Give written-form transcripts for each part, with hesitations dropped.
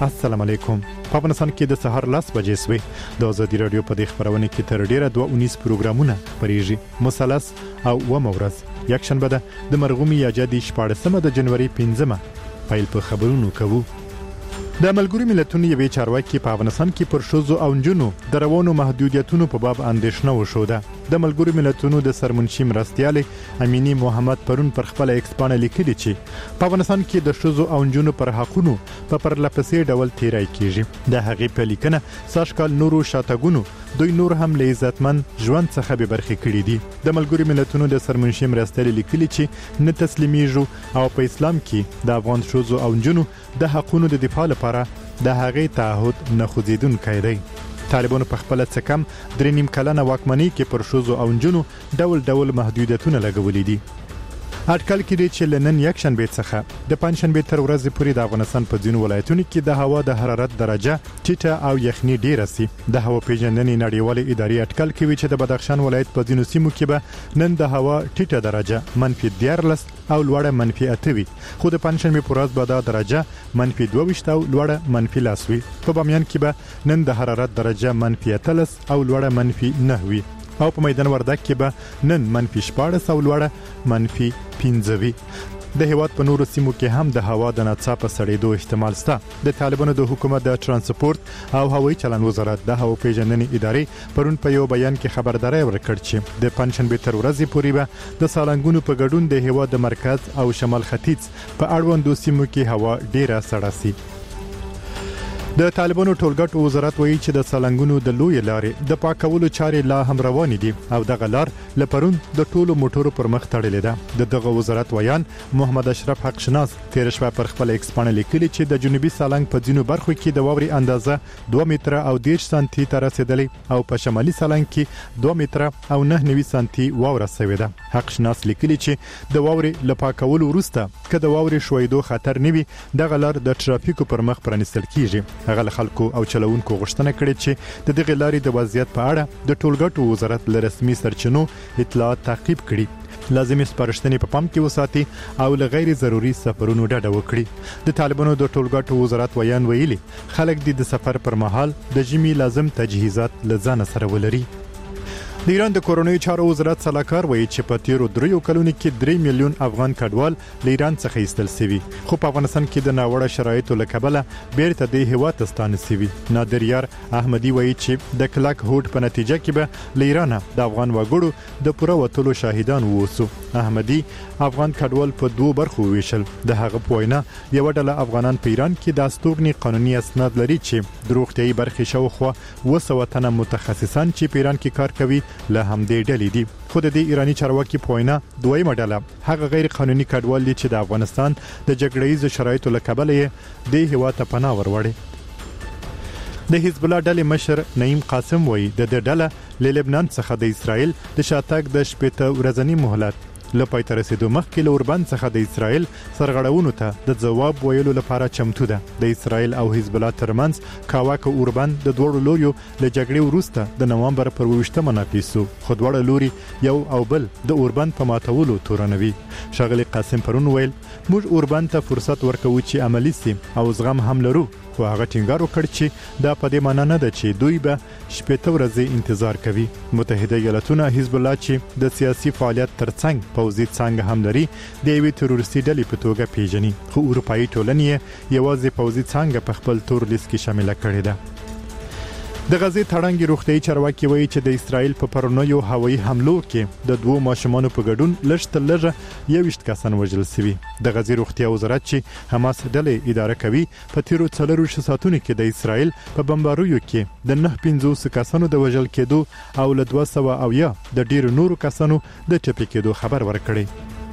السلام علیکم. په افغانستان کې د سهار 10 بجې سوي د آزادي رادیو په دې خبرونه کې تر ډیره 219 پروګرامونه پریږي. مثلث او ومورز یک شنبه ده د مرغومي یا جدي 14 د جنوري 15 پیل په خبرونو کوو. د ملګرو ملتونو یوې چارواکي په افغانستان کې پر ښځو او نجونو د روانو محدودیتونو په باب اندېښنه وښوده. د ملګرو ملتونو د سرمنشي مرستیال امینی محمد پرون پر خپل ایکس باندې لیکلي چې په افغانستان کې د ښځو او نجونو پر حقونو په پرلپسې ډول تیری کیږي. د هغې په لیکنه ساشکال نورو شاتګونو دوی نور هم له عزتمن ژوند څخه به برخې کړي دي. د ملګرو ملتونو د سرمنشي مرستیال لیکلي چې نه تسلیمیږو او په اسلام کې د افغان ښځو او نجونو د حقونو د دفاع لپاره د هغې تعهد نه خوځیدونکی دی. طالبانو په خپل څه کم 3.5 کلنه واکمنۍ کې پر ښځو او نجونو ډول محدودیتونه لګولي دي. اټکل کړي چې لنن یک شنبه څخه د پنځشنبه تر ورځې پورې د افغانستان په ځینو ولایتونو کې د هوا د حرارت درجه ټیټه او یخني ډیره سي. د هوا پیژندنې نړیوالې ادارې اټکل کوي چې د بدخشان ولایت په ځینو سیمو کې به نن د هوا ټیټه درجه -14 او لوړه -8 وي، خو د پنځشنبه پر ورځ به دا درجه -22 او لوړه -10 وي. په بامیان کې به نن د حرارت درجه -13 او لوړه -9 وي او په میدان وردګ کې به نن -14 او لوړه -15 وي. د هیواد په نورو سیمو کې هم د هوا د ناڅاپه سړېدو احتمال شته. د طالبانو د حکومت د ترانسپورت او هوایي چلند وزارت د هوا پیژندنې ادارې پرون په یو بیان کې خبرداري ورکړه چې د پنځشنبه تر ورځې پورې به د سالنګونو په ګډون د هیواد د مرکز او شمال ختیځ په اړوندو سیمو کې هوا ډیره سړه سي. د طالبانو ټولګټو وزارت وایي چې د سالنګونو د لوی لارې د پاکولو چارې لا هم روانې دي او دغه لار لپرون د ټولو موټرو پر مخ تړلې ده. دغه وزارت ویان محمد اشرف حق شناس تیر شپه پر خپل ایکس باندې لیکلي چې د جنوبي سالنګ په ځینو برخو کې د واوري اندازه 2 متره او 10 سانتي ته رسیدلې او په شمالي سالنګ کې 2 متره او 9 سانتي واوره شوې ده. حق شناس لیکلي چې د واوري لپاکولو وروسته کله د واوري شویدو خطر نیوي دغه لار د ترافیکو پر مخ پرانیستل کیږي. هغه خلکو او چلوونکو غوښتنه کړې چې د دغه لارې د وضعیت په اړه د ټولګټو وزارت له رسمي سرچینو اطلاعات تعقیب کړي، لازمي سپارښتنې په پام کې وساتي او له غیر ضروري سفرونو ډډه وکړي. د طالبانو د ټولګټو وزارت ویان ویلي خلک د سفر پر مهال د ژمي لازم تجهیزات لزان سره ولري. د ایران د کورونی چارو وزارت صلاحکار وایي چې په تیرو 3 کلونو کې 3 میلیون افغان کډوال له ایران څخه ایستل شوي، خو په افغانستان کې د ناوړه شرایطو له کبله بیرته د هیواد ته ستانه شوي. نادر یار احمدي وایي چې د کلک هوډ په نتیجه کې به له ایران د افغان وګړو د پوره وټولو شاهدان ووسو. احمدي افغان کډوال په 2 برخو ویشل. د هغه په وینا یو ډله افغانان په ایران کې د استوګنې قانوني اسناد لري چې د روغتيایي برخې شاوخوا 200 تنه متخصصان چې په ایران کې کار کوي له همدې ډلې دي. خو د دې ایرانی چارواکي په وینا دویمه ډله هغه غیر قانوني کډوال دي چې د افغانستان د جګړه‌ایز شرایطو له کبله یې د هیواد ته پناه وروړي. د حزب الله ډلې مشر نعیم قاسم وایي د دې ډله له لبنان څخه د اسرائیل د شاتګ د شپږ ورځنی مهلت لپاره تر رسیدو مخکې له اوربند څخه د اسرائیل سرغړونو ته د جواب ویلو لپاره چمتو ده. د اسرائیل او حزب الله ترمنځ کاواکه اوربند د دوړو لوریو له جګړې وروسته د نوامبر پر 28 ناپیسو، خو دواړه لوري یو او بل د اوربند په ماتولو تورنوي. شغلی قاسم پرون ویل موږ اوربند ته فرصت ورکوو چې عملی سي او زغم هم لرو، خو هغه ټینګار وکړ چې دا په دې معنی نه ده چې دوی به 8 ورځې انتظار کوي. متحده ایالاتونه حزب الله چې د سیاسي فعالیت ترڅنګ پوځي څنګه هم لري د یوې تروریستي ډلې په توګه پیژني، خو اروپایي ټولنې یوازې پوځي څنګه په خپل تور لیست کې شامل کړي ده. د غزې تړنګ روغتيایي چارواکي وایي چې د اسرائیل په پرونیو هوایي حملو کې د 2 ماشومانو په ګډون لږ 21 کسان وژل شوي. د غزې روغتیا وزارت چې حماس ډلې اداره کوي په تیرو 4 ساعتونو کې د اسرائیل په بمباریو کې د 950 کسانو د وژل کېدو او له 200 او یا د ډیرو نورو کسانو د ټپي کېدو خبر ورکړي.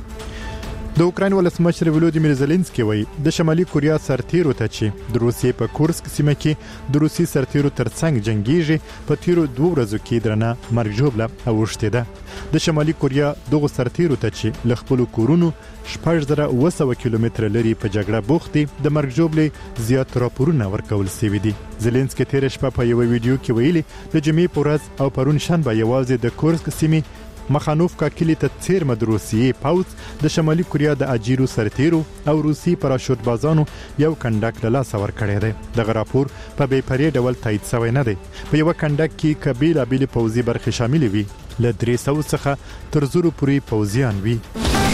د اوکراین ولسمشر ولودیمیر زيلنسکي وایي د شمالي کوریا سرتیرو ته چې د روسیې په کورسک سیمه کې د روسي سرتیرو ترڅنګ جنگیږي په تیرو 2 ورځو کې درنه مرګ ژوبله اوښته ده. د شمالي کوریا دغه سرتیرو ته چې ل خپل کورونو 1900 کیلومتر لري په جګړه بوختي د مرګ ژوبلې زیات راپورونه ورکول شوي دي. زيلنسکي تیر شپه په یو ویډیو کې ویلي د جمعې په ورځ او پرون شنبه یوازې د کورسک سیمه مخانوفکا کلی ته څیرمه د روسیې پوځ د شمالي کوریا د اجیرو سرتیرو او روسي پراشوت بازانو یو کنډک له لاس ور کړی دی. دغه راپور په بې پرې ډول تایید شوی نه دی. په یو کنډک کې قبیله بیل پوځي برخې شامل وي، له 300 څخه تر 0 پورې پوځیان وي.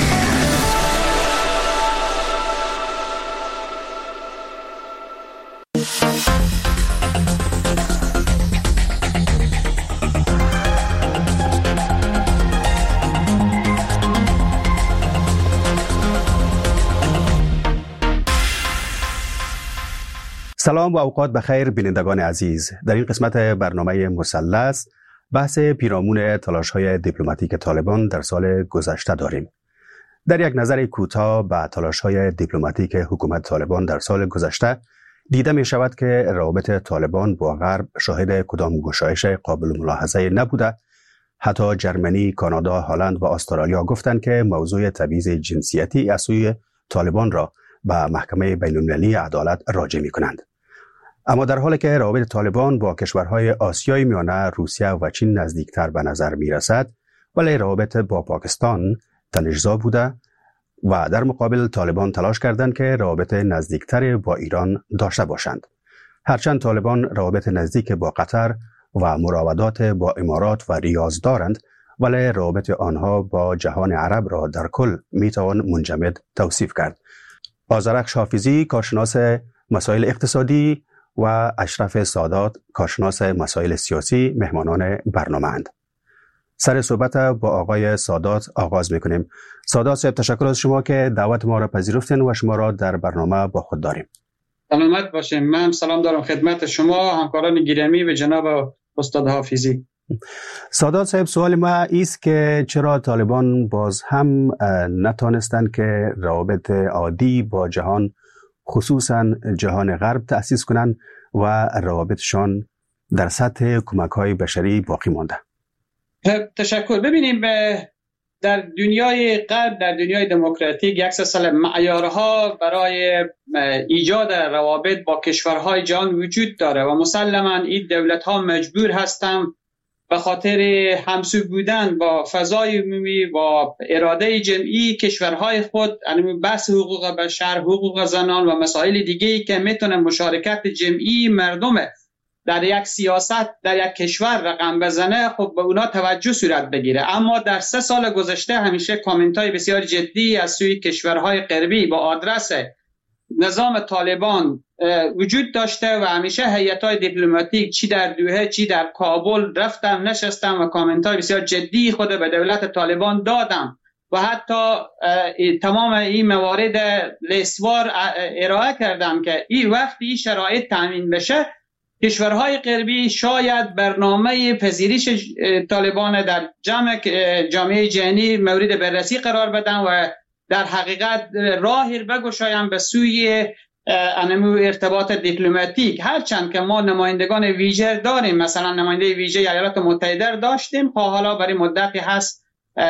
سلام و اوقات بخیر بینندگان عزیز. در این قسمت برنامه مثلث بحث پیرامون تلاش‌های دیپلماتیک طالبان در سال گذشته داریم. در یک نظر کوتاه به تلاش‌های دیپلماتیک حکومت طالبان در سال گذشته دیده می شود که روابط طالبان با غرب شاهد کدام گشایش قابل ملاحظه نبوده. حتی جرمنی، کانادا، هلند و استرالیا گفتند که موضوع تبعیض جنسیتی از سوی طالبان را به محکمه بین‌المللی عدالت راجع می کنند. اما در حالی که روابط طالبان با کشورهای آسیای میانه، روسیه و چین نزدیکتر به نظر می رسد، ولی روابط با پاکستان تنش‌زا بوده و در مقابل طالبان تلاش کردند که روابط نزدیکتر با ایران داشته باشند. هرچند طالبان روابط نزدیک با قطر و مراودات با امارات و ریاض دارند، ولی روابط آنها با جهان عرب را در کل می توان منجمد توصیف کرد. آذرخش حافظی، کارشناس مسائل اقتصادی، و اشرف سادات، کارشناس مسائل سیاسی، مهمانان برنامه اند. سر صحبت با آقای سادات آغاز میکنیم. سادات صاحب، تشکر از شما که دعوت ما را پذیرفتین و شما را در برنامه با خود داریم. سلامت باشین. من سلام دارم خدمت شما، همکاران گرامی و جناب استاد حافظی. سادات صاحب، سوال ما است که چرا طالبان باز هم نتانستند که روابط عادی با جهان، خصوصا جهان غرب تأسیس کنند و روابطشان در سطح کمک‌های بشری باقی مانده؟ تشکر. ببینیم در دنیای غرب، در دنیای دموکراتیک، یک سلسله معیارها برای ایجاد روابط با کشورهای جهان وجود داره و مسلماً این دولت‌ها مجبور هستند به خاطر همسو بودن با فضای عمومی و اراده جمعی کشورهای خود، یعنی بحث حقوق بشر، حقوق زنان و مسائل دیگه‌ای که میتونه مشارکت جمعی مردم در یک سیاست در یک کشور رقم بزنه، خب به اونا توجه صورت بگیره. اما در 3 سال گذشته همیشه کامنت‌های بسیار جدی از سوی کشورهای غربی با آدرس نظام طالبان وجود داشته و همیشه هیئت‌های دیپلماتیک چی در دوحه چی در کابل رفتم نشستم و کامنت‌های بسیار جدی خود به دولت طالبان دادم و حتی تمام این موارد لیستوار ارائه کردم که این وقتی این شرایط تامین بشه، کشورهای غربی شاید برنامه پذیرش طالبان در جامعه جهانی مورد بررسی قرار بدن و در حقیقت راهی بگشایم به سوی ارتباط دیپلماتیک. هرچند که ما نمایندگان ویژه داریم، مثلا نماینده ویژه ایالات متحده داشتیم، حالا برای مدتی هست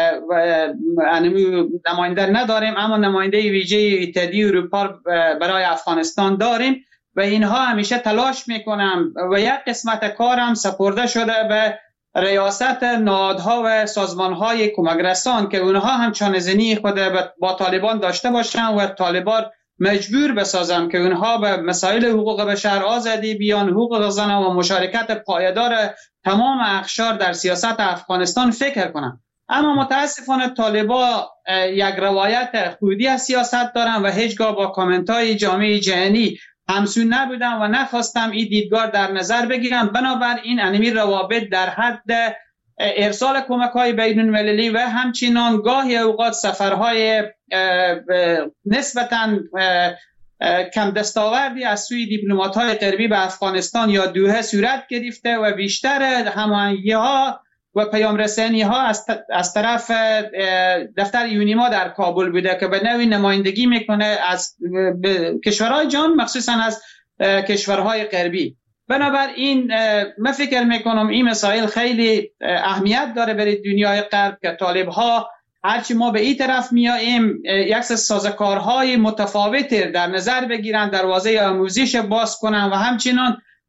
نماینده نداریم، اما نماینده ویژه اتحادیه اروپا برای افغانستان داریم و اینها همیشه تلاش میکنم و یک قسمت کارم سپرده شده به ریاست نهادها و سازمانهای کمک رسان که اونها هم چانه‌زنی خود با طالبان داشته باشن و طالبان مجبور بسازن که اونها به مسائل حقوق بشر، آزادی بیان، حقوق زنان و مشارکت پایدار تمام اقشار در سیاست افغانستان فکر کنن. اما متاسفانه طالبان یک روایت خودی از سیاست دارن و هیچگاه با کامنت‌های جامعه جهانی همسو نبودم و نخواستم این دیدگاه در نظر بگیرم. بنابراین انمی روابط در حد ارسال کمک‌های بین‌المللی و همچنان گاهی اوقات سفرهای نسبتاً کم دستاوردی از سوی دیپلمات‌های غربی به افغانستان یا دوحه صورت گرفته و بیشتر هماهنگی‌ها و پیام رسانی‌ها از طرف دفتر یونیما در کابل بوده که به نوعی نمایندگی میکنه از کشورهای جهان، مخصوصا از کشورهای غربی. بنابراین من فکر میکنم این مسائل خیلی اهمیت داره برای دنیای غرب که طالب‌ها هرچی ما به این طرف میاییم یک سازوکارهای متفاوتی در نظر بگیرن، دروازه آموزش باز کنن و همچنان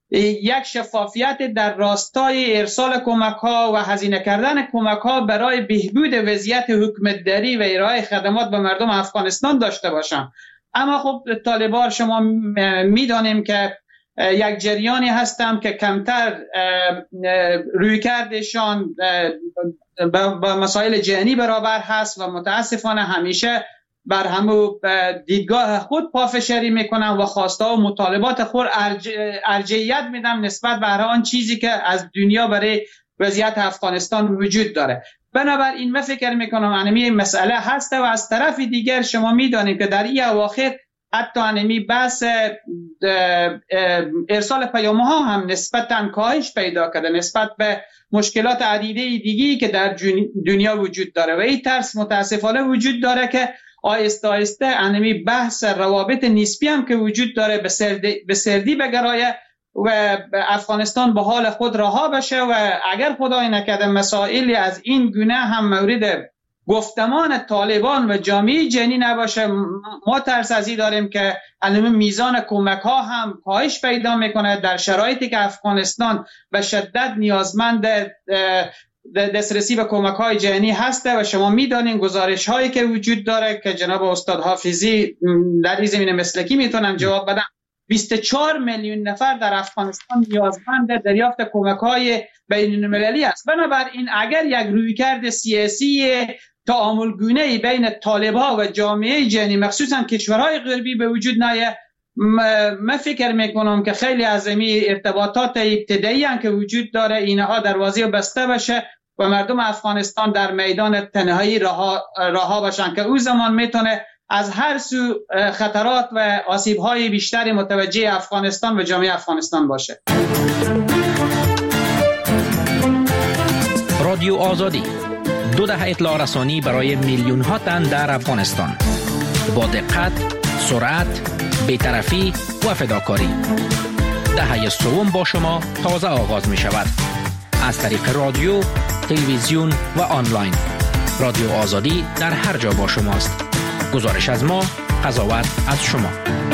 یک شفافیت در راستای ارسال کمک ها و هزینه کردن کمک ها برای بهبود وضعیت حکومتداری و ارائه خدمات به مردم افغانستان داشته باشند. اما خب طالبان شما میدانیم که یک جریانی هستند که کمتر رویکردشان با مسائل جهانی برابر هست و متاسفانه همیشه بر همو دیدگاه خود پافشاری میکنن و خواسته و مطالبات خود ارجحیت میدن نسبت به هر آن چیزی که از دنیا برای وضعیت افغانستان وجود داره. بنابراین من فکر میکنم انمی مسئله هست و از طرف دیگر شما میدانید که در این اواخر حتی انمی بحث ارسال پیام ها هم نسبتاً کاهش پیدا کرده نسبت به مشکلات عدیده دیگی که در دنیا وجود داره و این ترس متاسفانه وجود داره که آهسته آهسته انمی بحث روابط نسبی هم که وجود داره به سردی بگرایه و افغانستان به حال خود رها بشه و اگر خدای نکرده مسائلی از این گونه هم مورد گفتمان طالبان و جامعه جهانی نباشه، ما ترس از این داریم که الان میزان کمک ها هم کاهش پیدا میکنه در شرایطی که افغانستان به شدت نیازمند دسترسی به کمک های جهانی هسته و شما میدانین گزارش هایی که وجود داره که جناب استاد حافظی در این زمینه مسلکی میتونن جواب بدن. 24 میلیون نفر در افغانستان نیازمند دریافت کمک‌های بین‌المللی است. بنابراین اگر یک رویکرد سیاسی تعاملگونه‌ای بین طالب‌ها و جامعه جهانی مخصوصا کشورهای غربی به وجود نیاید، من فکر میکنم که خیلی از این ارتباطات ابتدایی هم که وجود داره اینها دروازه بسته بشه و مردم افغانستان در میدان تنهایی رها باشن که او زمان میتونه از هر سو خطرات و آسیب‌های بیشتری متوجه افغانستان و جامعه افغانستان باشه. رادیو آزادی، 2 دهه اطلاع رسانی برای میلیون ها تن در افغانستان، با دقت، سرعت، بی‌طرفی و فداکاری. دهه سوم با شما تازه آغاز می شود. از طریق رادیو، تلویزیون و آنلاین. رادیو آزادی در هر جا با شماست. گزارش از ما، قضاوت از شما.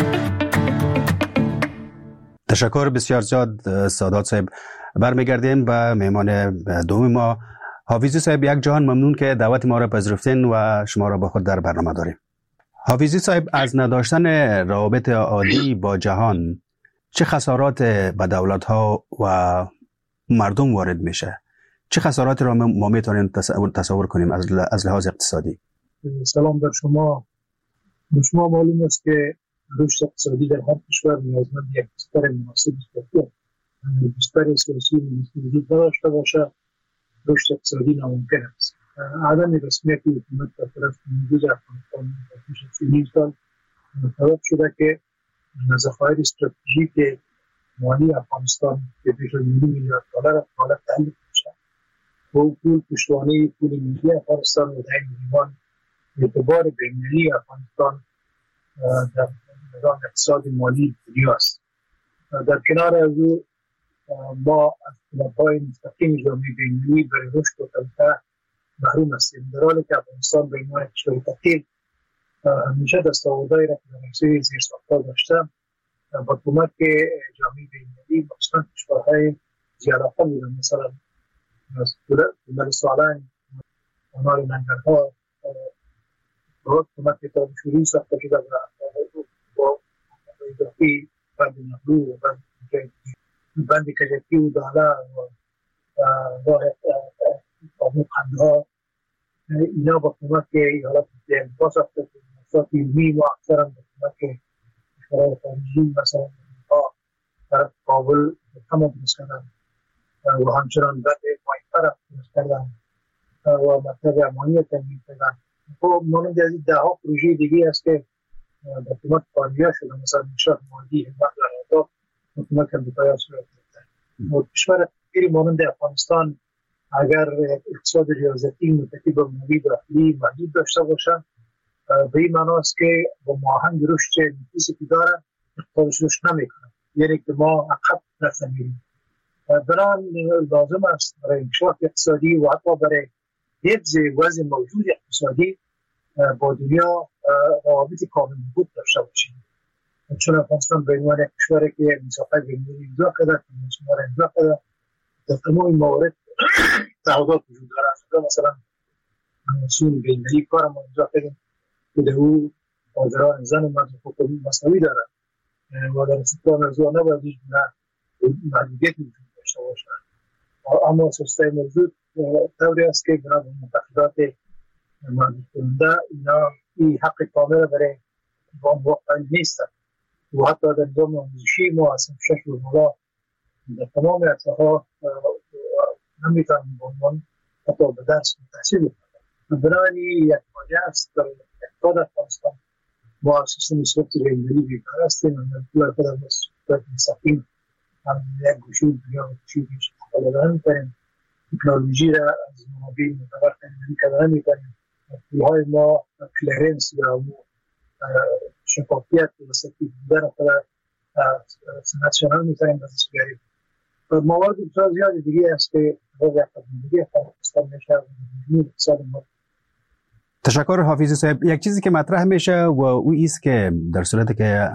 تشکر بسیار زیاد سادات صاحب. برمیگردیم به مهمان دوم ما، حافظی صاحب. یک جهان ممنون که دعوت ما را پذیرفتین و شما را با خود در برنامه داریم. حافظی صاحب، از نداشتن روابط عادی با جهان چه خسارات به دولت‌ها و مردم وارد میشه؟ چه خساراتی را ما میتونیم تصور کنیم از لحاظ اقتصادی؟ سلام بر شما. به شما معلوم است که رشد اقتصادی در هر کشور نیازمند یک بستر مناسب است. بستر سیاسی وجود نداشته باشه، رشد اقتصادی ناممکن است. عدم رسمیت حکومت در طرف نمود افغانستان در پیش از 30 سال سبب شده که ذخایر استراتژیک مالی افغانستان که بیش از 1 میلیارد دلار حالت تحلیل میشه و پول پشتوانه پول ملی افغانستان و در این میوان اعتبار بین‌المللی افغانستان در نظام اقتصاد مالی دنیا است. در کنار از او ما از طلب‌های مستقیم جامعه بین‌المللی برای رشد و توسعه محروم هستیم، در حالی که افغانستان به عنوان کشور فقیر همیشه دستاوردهایی را که در حوزه زیرساخت‌ها داشته با کمک جامعه بین‌المللی مخصوصا کشورهای ضیاءالعقل بودن، مثلا دولت سالنگ، کانال ننگرهار با کمک تابشوری ساخته شده با اضافی بند نهرو و بند کجکی و داله و قانون قندها، اینا با کمک ایالات متحده ساخته شده. مؤسسات علمی و اکثرا با کمک کشورهای خارجی مثلا در کابل تمام درست کردن و همچنان بند مایفر درست کردن و مکتب امانی تنظیم کردن. خب مانند از این ده‌ها پروژه دیگه است که با کمک کانیا شده، مثلا انشاء مالی همت و اهداف با کمک امریکایی ها صورت گرفته. و کشور فقیری مانند افغانستان اگر اقتصاد ریاضتی متکی به مولی داخلی محدود داشته باشن، به این معناست که با ماهنگ رشد نفیسی که دارن اقتصادش رشد نمیکنن، یعنی که ما عقب رفته میریم. بنابراین لازم است برای انکشاف اقتصادی و حتی برای حفظ وضع موجود اقتصادی با دنیا روابط کامل بود داشته باشیم. چون افغانستان به عنوان کشوری که میثاق بین‌المللی امضا کرده، کنوانسیون را امضا کرده، در تمام موارد تعهدات وجود دارد. مثلا کنوانسیون بین‌المللی کار ما امضا کردیم که در او حاضران زن و مرد حقوق مساوی دارد و در استقلال موضوع نباید هیچ محدودیتی وجود داشته باشد. اما سیستم موجود طوری است که بنا به معتقدات محدود کننده اینا این حق کامل برای با موقع نیست و حتی در نظام آموزشی ما اصلا 6 و بالا در تمام ارتها نمیتونیم با عنوان حتی به درس تحصیل کنیم. بنابراین یک واجه است در اقتصاد افغانستان ما سیستم ثبت بین‌المللی بیکار هستیم و در خود از مستقیم هم یک گوشه دنیا و گوشه استفاده نمی‌کنیم. تکنولوژی را از منابع معتبر استفاده نمی‌کنیم. پول‌های ما کلرنس یا شفافیت و سکتی بودن خود ناسیونال می‌تونیم دستش بیاریم. موارد بسیار زیادی دیگه است که باید دیگه افغانستان میشه و اقتصاد ما. تشکر حافظی صاحب. یک چیزی که مطرح میشه و او است که در صورتی که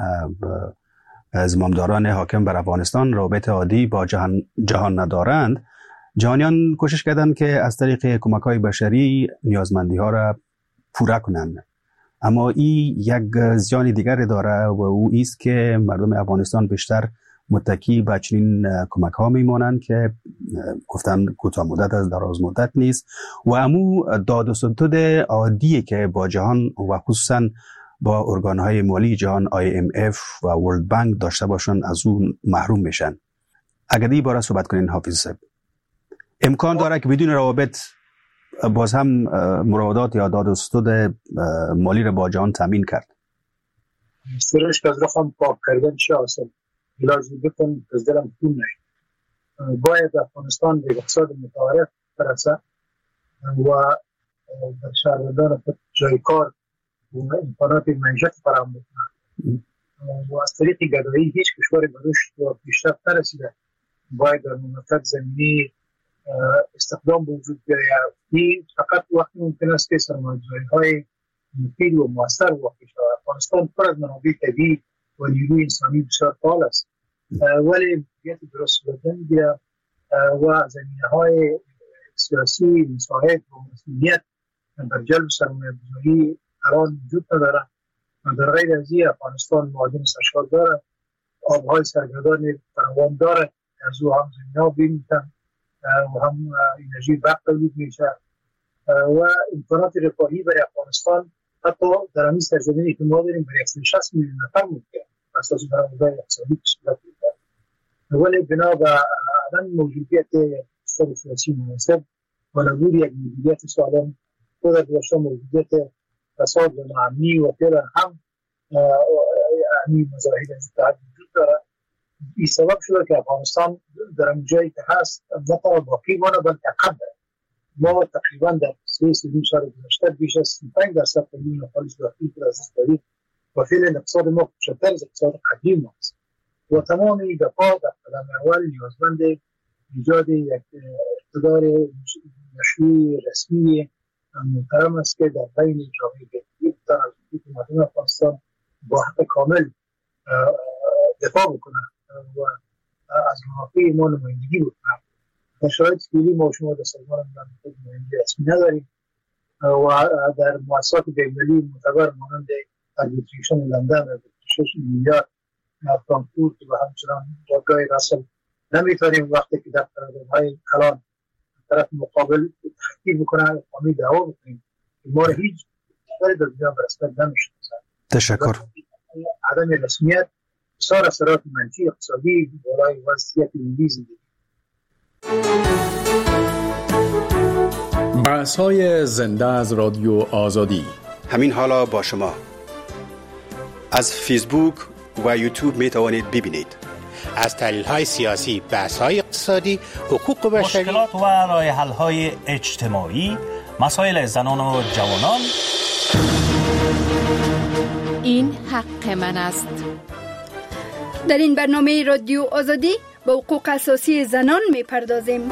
زمامداران حاکم بر افغانستان رابط عادی با جهان ندارند، جهانیان کوشش کردند که از طریق کمک‌های بشری نیازمندی‌ها را پوره کنند. اما این یک زیان دیگر داره و او است که مردم افغانستان بیشتر متکی به چنین کمک‌ها میمانند که گفتن کوتاه مدت از دراز مدت نیست و امو داد و ستد عادی که با جهان و خصوصا با ارگان‌های مالی جهان IMF و ورلد بانک داشته باشن از اون محروم میشن. اگر این باره صحبت کنین حافظ صاحب. امکان داره که بدون روابط باز هم مراودات یا داد و ستد مالی را با جهان تامین کرد؟ سرش که از رقم پاک کردن چه اصلا علاجی بکن از دلم خون نهید. باید افغانستان به اقتصاد متعارف برسه و در شهروندان جای کار و امکانات معیشت فراهم بکنه و از طریق گدایی هیچ کشور به رشد و پیشرفت نرسیده. باید در مملکت زمینی استخدام به وجود بیاید. این فقط وقتی ممکن است که سرمایه‌گذاری‌های مفید و مؤثر واقع شود. افغانستان پر از منابع طبیعی و نیروی انسانی بسیار فعال است، ولی مدیریت درست شدن و زمینه‌های سیاسی مساعد و مسئولیت در جلب سرمایه‌گذاری الان وجود ندارد. در غیر از این افغانستان معادن سرشار دارد، آبهای سرگردان فراوان دارد، از او هم زمینه‌ها بیمیتن و هم انرژی برق تولید میشه و امکانات رفاهی برای افغانستان حتی در همین سرزمینی که ما داریم برای 160 میلیون نفر ممکن اساس برآمدهای اقتصادی به صورت می‌گیرد. ولی بنا به عدم موجودیت اقتصاد سیاسی مناسب و نبود یک مدیریت سالم و در داشته موجودیت فساد و ناامنی و غیره هم همین مظاهر از اتحاد وجود دارد. این سبب شده که افغانستان در این جایی که هست نه تنها باقی مانه بلکه عقب دارد. ما تقریبا در 3 سال گذشته بیش از 35% تولید خالص داخلی را از دست دادیم و فعلا اقتصاد ما کوچکتر از اقتصاد قدیم ماست و تمام این دفعه در قدم اول نیازمند ایجاد یک اقتدار مشروع رسمی محترم است که در بین جامعه بهایی بتواند از حکومت افغانستان با حق کامل دفاع بکنه و از منافع ما نمایندگی بکنه. در شرایط فعلی ما شما در سازمان ملل نمایندگی رسمی نداریم و در مؤسسات بین‌المللی معتبر مانند اربیتریشن لندن و 6 میلیارد فرانکفورت و همچنان جایگاه راسل نمیتونیم وقتی که در قراردادهای کلان طرف مقابل تحقیق بکنه قانونی دعوا بکنیم ما را هیچ کشوری در دنیا به رسمیت نمی‌شناسد. تشکر. عدم رسمیت بسیار اثرات منفی اقتصادی برای وضعیت ملی زندگی. بحث‌های زنده از رادیو آزادی همین حالا با شما از فیسبوک و یوتیوب می توانید ببینید. از تحلیل‌های سیاسی، بحث‌های اقتصادی، حقوق بشری، مشکلات و راه‌حل‌های اجتماعی، مسائل زنان و جوانان. این حق من است. در این برنامه رادیو آزادی به حقوق اساسی زنان می‌پردازیم.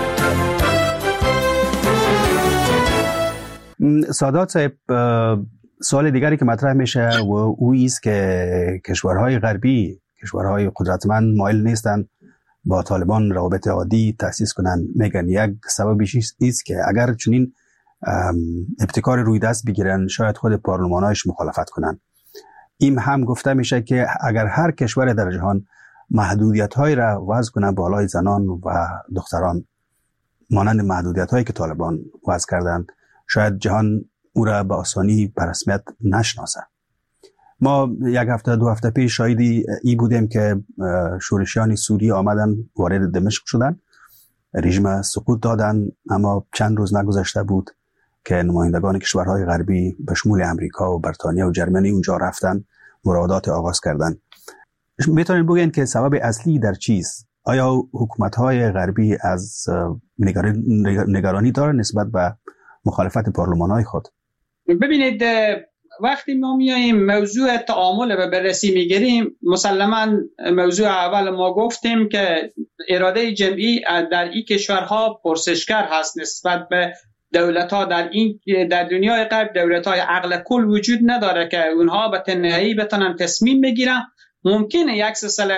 سادات صاحب، سوال دیگری که مطرح میشه و او است که کشورهای غربی، کشورهای قدرتمند مایل نیستند با طالبان روابط عادی تأسیس کنند. میگن یک سببش است که اگر چنین ابتکار روی دست بگیرن شاید خود پارلمانایش مخالفت کنند. این هم گفته میشه که اگر هر کشور در جهان محدودیت‌هایی را وضع کنه بالای زنان و دختران مانند محدودیت‌هایی که طالبان وضع کردند، شاید جهان او را به آسانی به رسمیت نشناسه. ما یک هفته دو هفته پیش شاهدی ای بودیم که شورشیان سوری آمدن وارد دمشق شدن، رژیم سقوط دادن، اما چند روز نگذشته بود که نمایندگان کشورهای غربی به شمول امریکا و بریتانیا و جرمنی اونجا رفتن، مراودات آغاز کردن. میتونید بگین که سبب اصلی در چیست؟ آیا حکومت‌های غربی از نگرانی داره نسبت به مخالفت پارلمان‌های خود؟ ببینید، وقتی ما میاییم موضوع تعامل به بررسی میگیریم، مسلماً موضوع اول ما گفتیم که اراده جمعی در این کشورها پرسشگر هست نسبت به دولت‌ها. در دنیای غرب دولت‌های عقل کل وجود نداره که اونها به تنهایی بتونن تصمیم بگیرن. ممکنه یک سلسله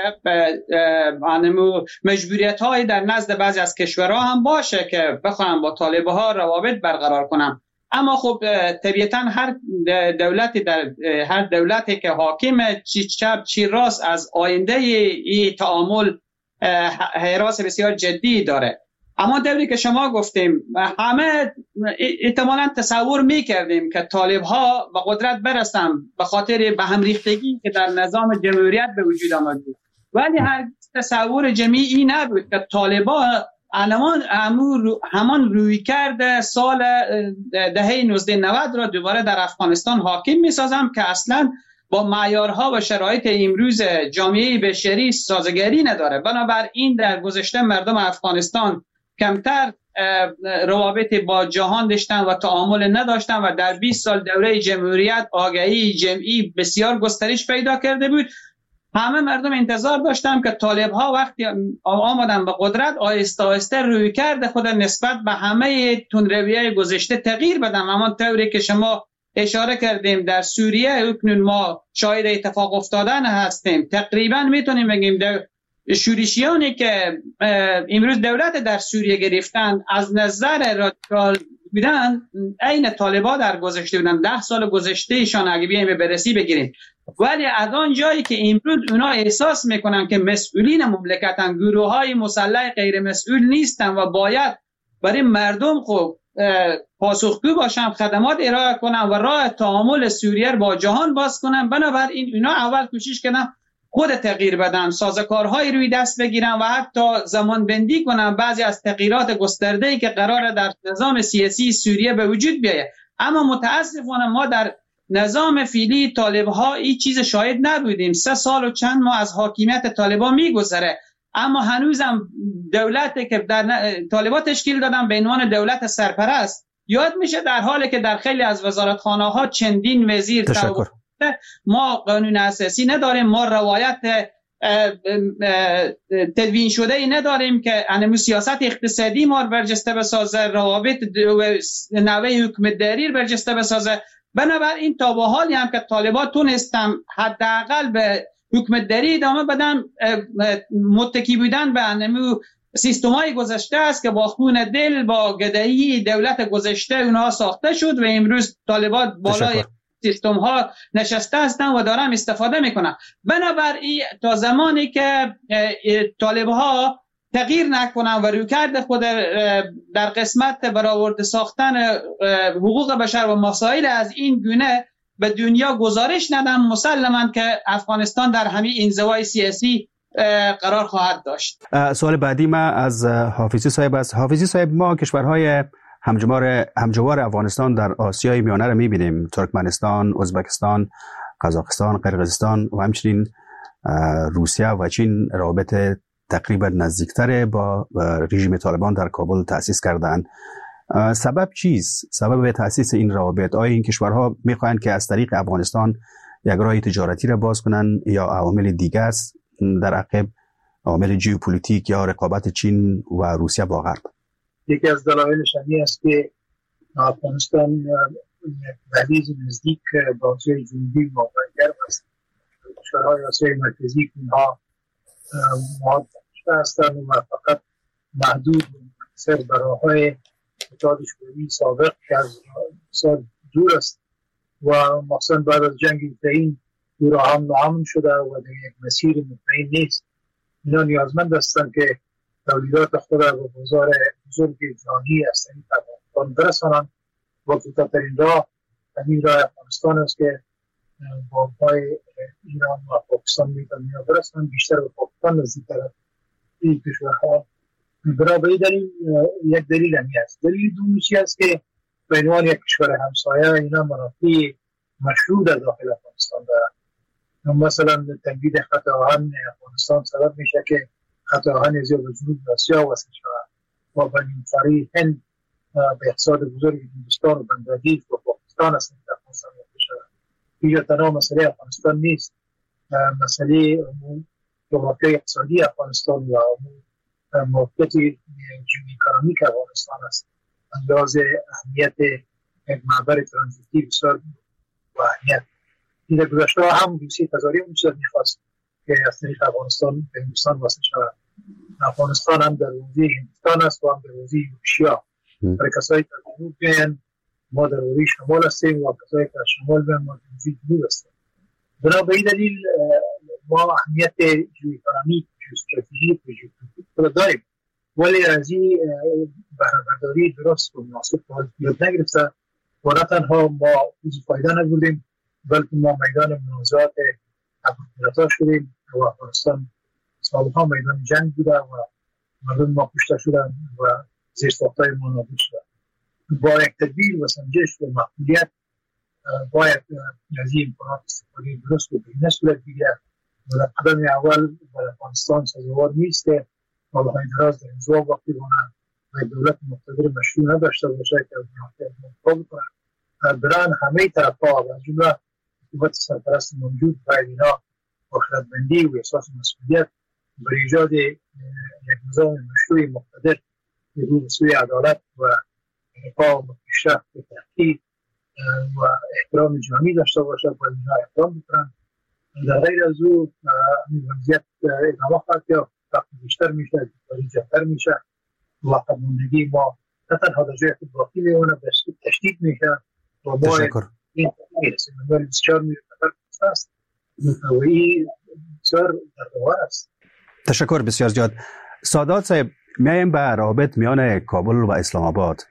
مجبوریت‌های در نزد بعضی از کشورها هم باشه که بخوان با طالب‌ها روابط برقرار کنن، اما خب طبیعتاً هر دولتی که حاکم چی چپ چی راست از آینده این تعامل حراس بسیار جدی داره. اما دوری که شما گفتیم همه احتمالاً تصور میکردیم که طالب‌ها به قدرت برسن به خاطر به هم ریختگی که در نظام جمهوریت به وجود آمد، ولی هر تصور جمعی نبود که طالب‌ها همان روی کرده سال دهه 1990 را دوباره در افغانستان حاکم میسازم که اصلا با معیارها و شرایط امروز جامعه بشری سازگاری نداره. بنابراین در گذشته مردم افغانستان کمتر روابط با جهان داشتن و تعامل نداشتن و در 20 سال دوره جمهوریت آگاهی جمعی بسیار گسترش پیدا کرده بود. همه مردم انتظار داشتن که طالب‌ها وقتی آمدن به قدرت آهسته آهسته روی کرده خود نسبت به همه تندروی‌های گذشته تغییر بدن. اما طوری که شما اشاره کردیم در سوریه اکنون ما شاهد اتفاق افتادن هستیم. تقریبا میتونیم بگیم شورشیانی که امروز دولت در سوریه گرفتن از نظر رادیکال بودن عین طالبان در گذشته بودن. 10 سال گذشته ایشان اگه بیایم به بررسی بگیریم، ولی از آن جایی که امروز اونا احساس میکنن که مسئولین مملکتن، گروه‌های مسلح غیر مسئول نیستن و باید برای مردم خوب پاسخگو باشن، خدمات ارائه کنن و راه تعامل سوریه با جهان باز کنن. بنابراین اونا اول کوشش کردن خود تغییر بدن، سازوکارهای روی دست بگیرن و حتی زمان بندی کنن بعضی از تغییرات گسترده‌ای که قراره در نظام سیاسی سوریه به وجود بیاید. اما متاسفانه ما در نظام فعلی طالب‌ها این چیز شاهد نبودیم. 3 سال و چند ماه از حاکمیت طالبان میگذره، اما هنوزم دولتی که در طالبان تشکیل دادن به عنوان دولت سرپرست یاد میشه، در حالی که در خیلی از وزارتخانه‌ها چندین وزیر ما قانون اساسی نداریم، ما روایت تدوین شده ای نداریم که انمو سیاست اقتصادی ما برجسته بسازه، روابط نوع حکومتداری برجسته بسازه. بنابراین تا به حالی هم که طالبان تونستن حداقل به حکومتداری ادامه بدن، متکی بودن به انمو سیستم‌های گذشته است که با خون دل با گدایی دولت گذشته اونها ساخته شد و امروز طالبان بالای سیستم ها نشسته هستن و دارن استفاده میکنن. بنابراین تا زمانی که طالب ها تغییر نکنن و رویکرد خود در قسمت برآورده ساختن حقوق بشر و مسائل از این گونه به دنیا گزارش ندن، مسلماً که افغانستان در همین انزوای سیاسی قرار خواهد داشت. سوال بعدی ما از حافظی صاحب است. حافظی صاحب، ما کشورهای همجوار افغانستان در آسیای میانه را می‌بینیم: ترکمنستان، ازبکستان، قزاقستان، قرقیزستان و همچنین روسیه و چین روابط تقریبا نزدیکتر با رژیم طالبان در کابل تأسیس کردند. سبب چیست؟ سبب تأسیس این روابط؟ آیا این کشورها می‌خواهند که از طریق افغانستان یک راه تجارتی را باز کنند یا عوامل دیگر است در عقب، عوامل ژئوپلیتیک یا رقابت چین و روسیه با غرب؟ یکی از دلایلش این است که افغانستان دهلیز نزدیک با آسیای جنوبی موقعیت است. کشورهای آسیای مرکزی که اینها مواد هستند و فقط محدود منحصر به راه‌های اتحاد شوروی سابق که از سال دور است و مخصوصا بعد از جنگ اوکراین دور هم ناامن شده و در یک مسیر مطمئن نیست. اینا نیازمند هستند که تولیدات خود را به بازار بزرگ جهانی از طریق افغانستان برسانند و کوتاه‌ترین راه همین راه افغانستان است که با پای ایران و پاکستان میتونن برسانند، بیشتر به پاکستان نزدیک‌تر این کشورها. برای دلیل یک دلیل همی است. دلیل دومی است که به عنوان یک کشور همسایه اینا منافع مشروع در داخل افغانستان دارند. مثلا تنبید خط آهن افغانستان سبب میشه که خط آهن از جنوب آسیا وصل شود و به نیمکره هند به اقتصاد بزرگ هندوستان و بنگلادیش و پاکستان است که افغانستان وصل شود. اینجا تنها مسئله افغانستان نیست، مسئله جغرافیای اقتصادی افغانستان و موقعیت جیواکونومیک افغانستان است. انداز اهمیت یک معبر ترانزیتی بسیار با اهمیت. این در گذشته هم روسیه تظاهری بسیار میخواست که از طریق افغانستان به هندوستان وصل شود. افغانستان هم در حوزه هندوستان است و هم در حوزه روسیه. برای کسایی که جنوب بیاین ما در حوزه شمال هستیم و کسایی که شمال بیاین ما در حوزه جنوب هستیم. بنابراین دلیل ما اهمیت جیواکونومیک، ژئواستراتژیک و ژئوپلیتیک داریم، ولی از این بهره‌برداری درست و مناسب یاد نگرفته و نه تنها ما فایده نبردیم بلکه ما میدان منازعات ابوالفضل شدیم و افغانستان سالها میدان جنگ بوده و مردم ما کشته شدند و زیرساخت‌های ما نابود شده. با یک تدبیر و سنجش و مسئولیت باید از این امکانات استفاده درست و بهینه صورت بگیرد و در قدم اول در افغانستان سازگار نیست که سالهای دراز در انزوا باقی ماند و دولت مقتدر مشروع نداشته باشه که از منافع بکنند. برای همه طرف‌ها و از جمله حکومت سرپرست موجود باید اینا با خردمندی و احساس مسئولیت برای ایجاد یک نظام مشروع مقتدر که رو به سوی عدالت و رفاه و پیشرفت و تحقیق و احترام جهانی داشته باشه باید اینا احترام بکنند. در غیر از او این وضعیت ادامه خواهد یافت، وقت بیشتر میشه، دیکتاتوری جدتر میشه و عقب‌ماندگی ما نه تنها در جای خود باقی میمونه تشدید میشه و ما این میرسیم. بسیار میرسیم است و این بسیار در دوار است. تشکر بسیار زیاد. سادات صاحب، میایم به روابط میان کابل و اسلام آباد.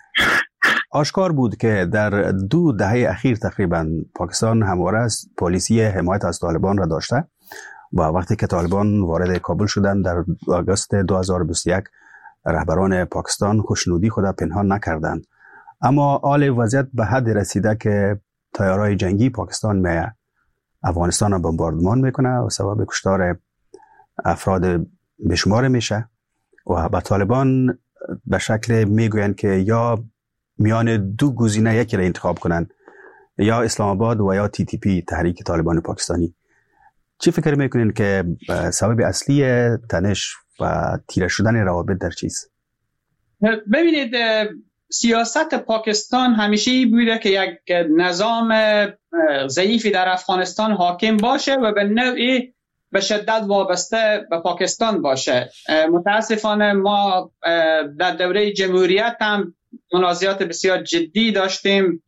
آشکار بود که در 2 دهه اخیر تقریبا پاکستان همواره است پالیسی حمایت از طالبان را داشته و وقتی که طالبان وارد کابل شدند در آگوست 2021 رهبران پاکستان خوشنودی خود پنهان نکردند. اما حال وضعیت به حد رسیده که طیارهای جنگی پاکستان میه افغانستان را بمباردمان میکنه و سبب کشتار افراد بشمار میشه و به طالبان به شکل میگویند که یا میان 2 گزینه یکی را انتخاب کنن، یا اسلام آباد و یا TTP تحریک طالبان پاکستانی. چی فکر میکنین که سبب اصلی تنش و تیره شدن روابط در چیست؟ ببینید، سیاست پاکستان همیشه بوده که یک نظام ضعیفی در افغانستان حاکم باشه و به نوعی به شدت وابسته به پاکستان باشه. متاسفانه ما در دوره جمهوریت هم منازعات بسیار جدی داشتیم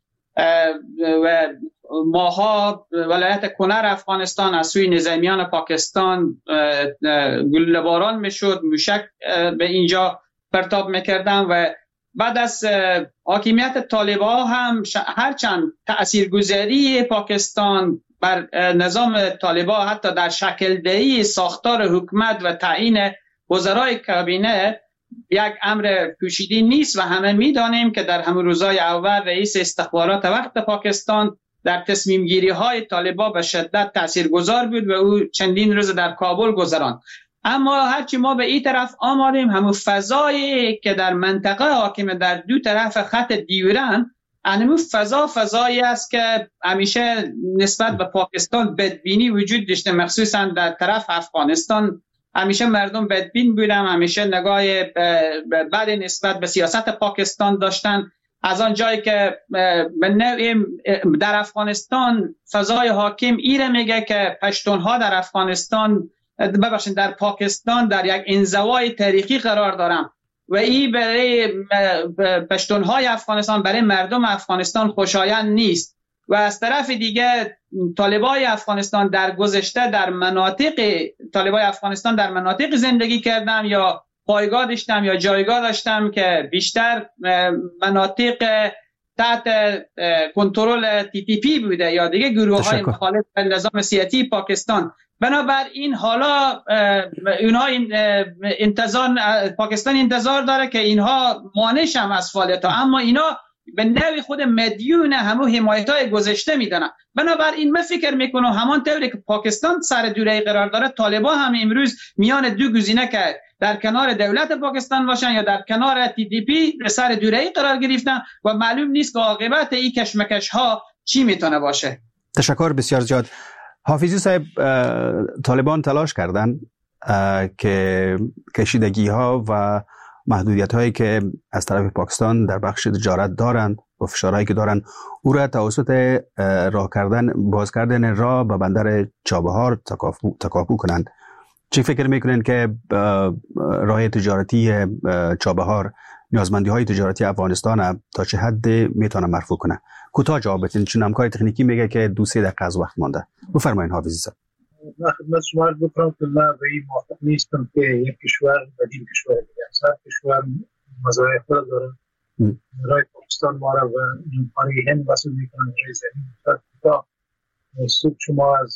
و ماها ولایت کنر افغانستان از سوی نظامیان پاکستان گله‌باران میشد، موشک به اینجا پرتاب میکردن و بعد از حاکمیت طالبان هم هرچند تاثیرگذاری پاکستان بر نظام طالبان حتی در شکل دهی ساختار حکومت و تعیین وزرای کابینه یک امر پوشیده نیست و همه میدانیم که در همون روزهای اول رئیس استخبارات وقت پاکستان در تصمیم گیری های طالبان به شدت تاثیرگذار بود و او چندین روز در کابل گذراند. اما هرچی ما به این طرف آمدیم، همون فضایی که در منطقه حاکم در 2 طرف خط دیورن، همون فضایی است که همیشه نسبت به پاکستان بدبینی وجود داشته، مخصوصا در طرف افغانستان همیشه مردم بدبین بودن، همیشه نگاه بد نسبت به سیاست پاکستان داشتن. از آن جایی که به نوعی در افغانستان فضای حاکم ایره میگه که پشتونها در افغانستان در پاکستان در یک انزوای تاریخی قرار دارن و این برای پشتونهای افغانستان، برای مردم افغانستان خوشایند نیست. و از طرف دیگه طالبای افغانستان در گذشته در مناطق زندگی کردم یا پایگاه داشتم یا جایگاه داشتم که بیشتر مناطق تحت کنترل TTP بوده یا دیگه گروه‌های مخالف نظام سیاسی پاکستان. بنابراین حالا اونها پاکستان انتظار داره که اینها مانع شن از فعالیت ها، اما اینا به نوع خود مدیون همون حمایت‌های گذشته میدونن. بنابراین من فکر میکنم همان طوری که پاکستان سر دوره قرار داره، طالبان هم امروز میان دو گزینه که در کنار دولت پاکستان باشن یا در کنار TTP سر دوره قرار گرفتن و معلوم نیست که عاقبت این کشمکش ها چی میتونه باشه. تشکر بسیار زیاد. حافظی صاحب، طالبان تلاش کردن که کشیدگی ها و محدودیت هایی که از طرف پاکستان در بخش تجارت دارند و فشارهایی که دارند او را توسط باز کردن راه به بندر چابهار تکاپو کنند. چی فکر میکنین که راه تجارتی چابهار نیازمندی های تجارتی افغانستان تا چه حد میتونه مرفوع کنه؟ کوتاه جواب بدین، چون همکار تکنیکی میگه که 2-3 دقیقه از وقت مونده. بفرمایید حافظی صاحب. من خدمت شما عرض بکنم که من به این موافق نیستم که یک کشور بدیل کشور دیگه است. هر کشور مزایای خود داره. راه پاکستان ما را و برای هند وصل میکنن راه زمین. تا صبح شما از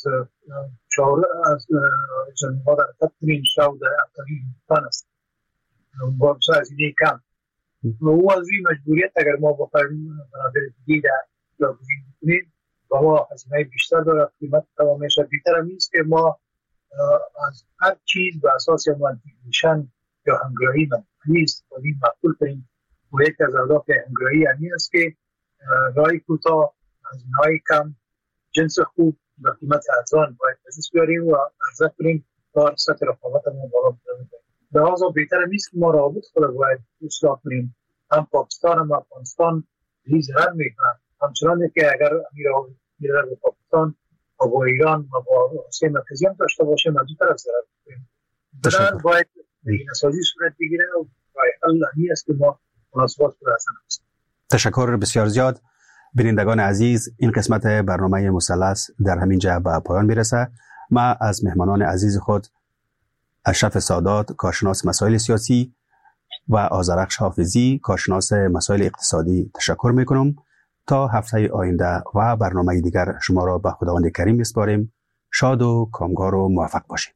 جنوبا در تطمین شو در اقتاری هندوستان است. بابسا از اینه کم. و او از این مجبوریت اگر ما بخواهیم برادر دیگه در گزین بکنیم و ما هزینه بیشتر داره، قیمت تمامش بیشتر هم نیست که ما از هر چیز به اساس منطقیشن یا همگرایی نیست و این مقبول کنیم. و یک از اهداف همگرایی همی است که رای کوتاه، هزینه‌های کم، جنس خوب و قیمت ارزان باید دست بیاریم و عرضه کنیم تا سطح رقابتمون بالا ببریم. لحاظا بهتر نیست که ما روابط خود باید اصلاح کنیم. هم پاکستان هم افغانستان هیچ ضرر میکنن، همچنان که اگر میره به پاکستان و با ایران و با روسیه مرکزی هم داشته باشه از دو طرف ضرر میکنیم. باید نسازی صورت بگیره و راه حل همی است که ما مناسبات رو حسن هستیم. تشکر بسیار زیاد. بینندگان عزیز، این قسمت برنامه مثلث در همین جا به پایان میرسه. ما از مهمانان عزیز خود اشرف سادات، کارشناس مسائل سیاسی و آذرخش حافظی، کارشناس مسائل اقتصادی تشکر میکنم. تا هفته آینده و برنامه دیگر شما را به خداوند کریم میسپاریم. شاد و کامگار و موفق باشید.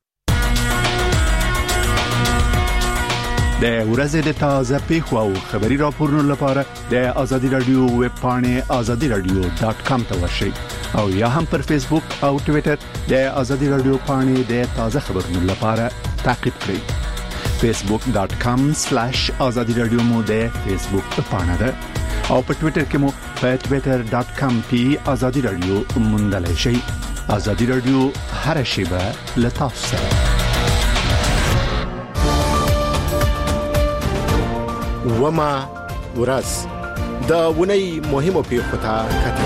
د ورځې د تازه پیښو او خبري راپورونو لپاره د آزادي رادیو ویب پاڼې azadiradio.com ته ورشئ او یا هم پر فیسبوک او ټوئیټر د آزادي رادیو پاڼې د تازه خبرونو لپاره تعقیب کړئ. facebook.com/azadiradio مو د فیسبوک پاڼه ده او په ټوئیټر کې مو په twitter.com/azadiradio موندلای شئ. آزادي رادیو هر شیبه له تاسو سره. وما ورځ د ونی مهمو پیښو ته کتل.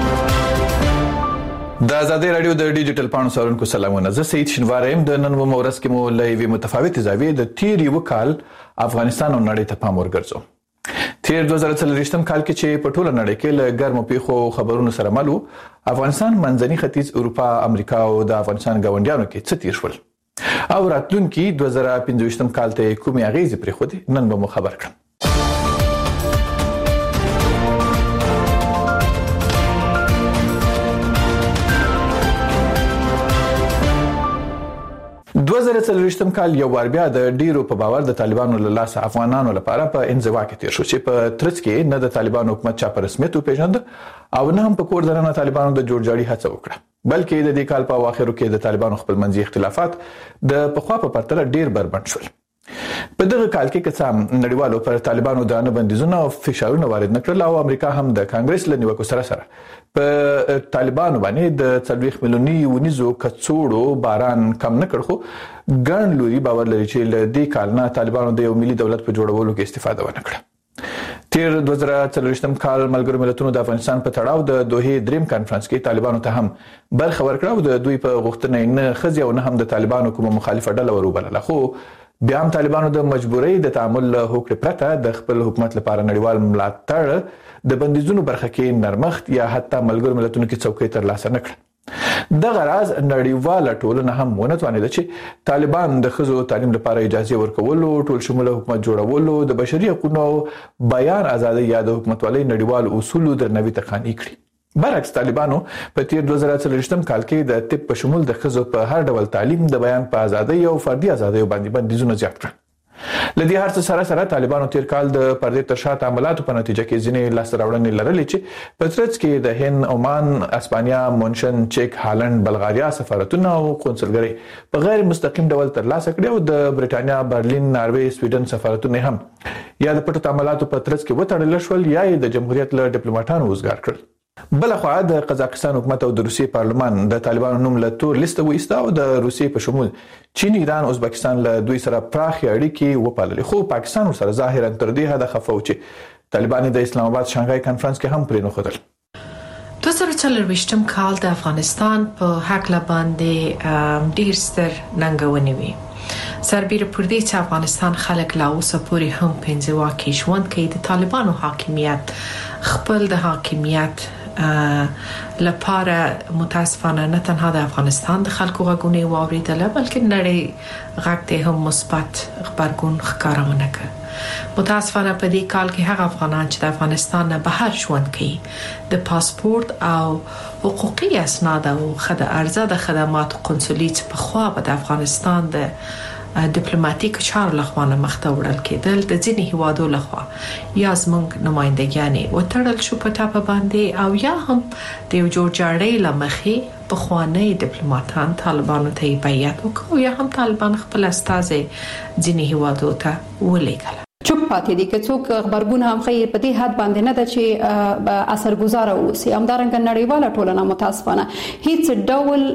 د آزادۍ رادیو د ډیجیټل پاڼو سرونکو سلامونه. زه سید شنوارم. د نن و مورس کې مو لایوي متفاوت زاویه د تیر یو کال افغانستان او نړۍ ته پام ورګرځو. تیر 2023 کال کې چې په ټوله نړۍ کې له ګرمو پیښو خبرونو سره ملو، افغانستان منځني ختیځ اروپا، امریکا او د افغانستان گاونډیانو کې څه تیر شول او راتلونکي 2025 کال ته کومې اغیزې پرې خو دي، نن به مو خبر کړم. 2023 کال یو وار بیا د ډیرو په باور د طالبانو له لاسه افغانانو لپاره په انزوا کې تیر شو چې په ترڅ کې نه د طالبانو حکومت چا په رسمیت پیژند او نه هم په کور دننه طالبانو د جوړجاړي هڅه وکړه، بلکې د دې کال په اواخرو کې د طالبانو خپلمنځي اختلافات د پخوا په پرتله ډیر بربند شول. په دغه کال کې قسم نړیوالو پر طالبانو د نه بندیزونو او فشارونو وارد نکړل او امریکا هم د کانګرس له نیوکو سره په طالبانو باندې د 40 میلیوني ونیزو کڅوړو باران کم نه کړ، خو ګڼ لوري باور لري چې له دې کال نه طالبانو د یو ملي دولت په جوړولو کې استفاده ونه کړه. تیر 2023م کال ملګرو ملتونو د افغانستان په تړاو د دوحې دریم کانفرنس کې طالبانو ته هم برخه ورکړه او د دوی په غوښتنه نه خزي او نه هم د طالبانو کوم مخالفه ډله وروبلله، خو بیا هم طالبانو د مجبورۍ د تعامل هوکړې پرته د خپل حکومت لپاره نړیوال ملاتړ د بندیزونو برخه کې نرمښت یا حتی ملګرو ملتونو کې څوکۍ ترلاسه نه کړه. دغه راز نړیواله ټولنه هم ونه توانېده چې طالبان د ښځو تعلیم لپاره اجازه ورکولو، ټول شموله حکومت جوړولو، د بشري حقوقو بیان ازادۍ یا د حکومتولۍ نړیوال اصولو درناوي ته قانع کړي. برعکس طالبانو په تیر 2023م کال کې د طب په شمول د ښځو په هر ډول تعلیم، د بیان په ازادۍ او فردي ازادۍ باندې بندیزونه زیات کړل. لدې هر څه سره طالبانو تیر کال د پردې تر شا تعاملاتو په نتیجه کې ځینې لاسته راوړنې لرلې چې په ترڅ کې د هند، عمان، اسپانیا، مونشن، چک، هالند، بلغاریا سفارتونه او قونسلګرۍ په غیر مستقیم ډول ترلاسه کړي او د برېټانیا، برلین، ناروې، سویډن سفارتونه هم یا د پټو تعاملاتو په ترڅ کې وتړل شول یا د جمهوریت له ډیپلوماټانو وزګار کړل. بلخوا د قزاقستان حکومت او د روسیې پارلمان د طالبانو نوم له تور لیسته وایسته او د روسیې په شمول چین، ایران، ازبکستان له دوی سره پراخې اړیکې وپاللې، خو پاکستان ورسره ظاهرا تر دې حده خفه و چې طالبان د اسلام آباد شانګهای کانفرنس کې هم پرې نښودل. 2024م کال د افغانستان په حق باندې ډیر ستر ننګونې وي. سربیره پر دې چې افغانستان خلک لا اوسه پورې هم پنځواکي ژوند کوي، د طالبانو حاکمیت خپل د حاکمیت لپاره متاسفانه نه تنها د افغانستان د خلکو غږونه واوریدل بلکې نړۍ غږ ته هم مثبت خبرګون ښکارونه کړ. متاسفانه په دې کال کې هغه افغانان چې د افغانستان نه بهر ژوند کوي د پاسپورت او حقوقي اسناد او ارزه د خدماتو قونسلي په خوا د افغانستان د ډیپلوماټیک چارو لخوا مخته وړل کېدل د ځینې هیوادو لخوا یا زموږ نمائندګانې وتړل شو په ټاپه باندې او یا هم د یو جوړجاړۍ لمخې په خوانی ډیپلوماټان طالبانو ته بیعت وکړو یا هم طالبان خپل استازي ځینې هیوادو ته ولېږل. چوپ پاتې دي که څوک خبرګون هم خیر په دې حد باندې نه ده چې اثرګذار اوسي. همدارنګه نړیواله ټولنه متاسفانه هیڅ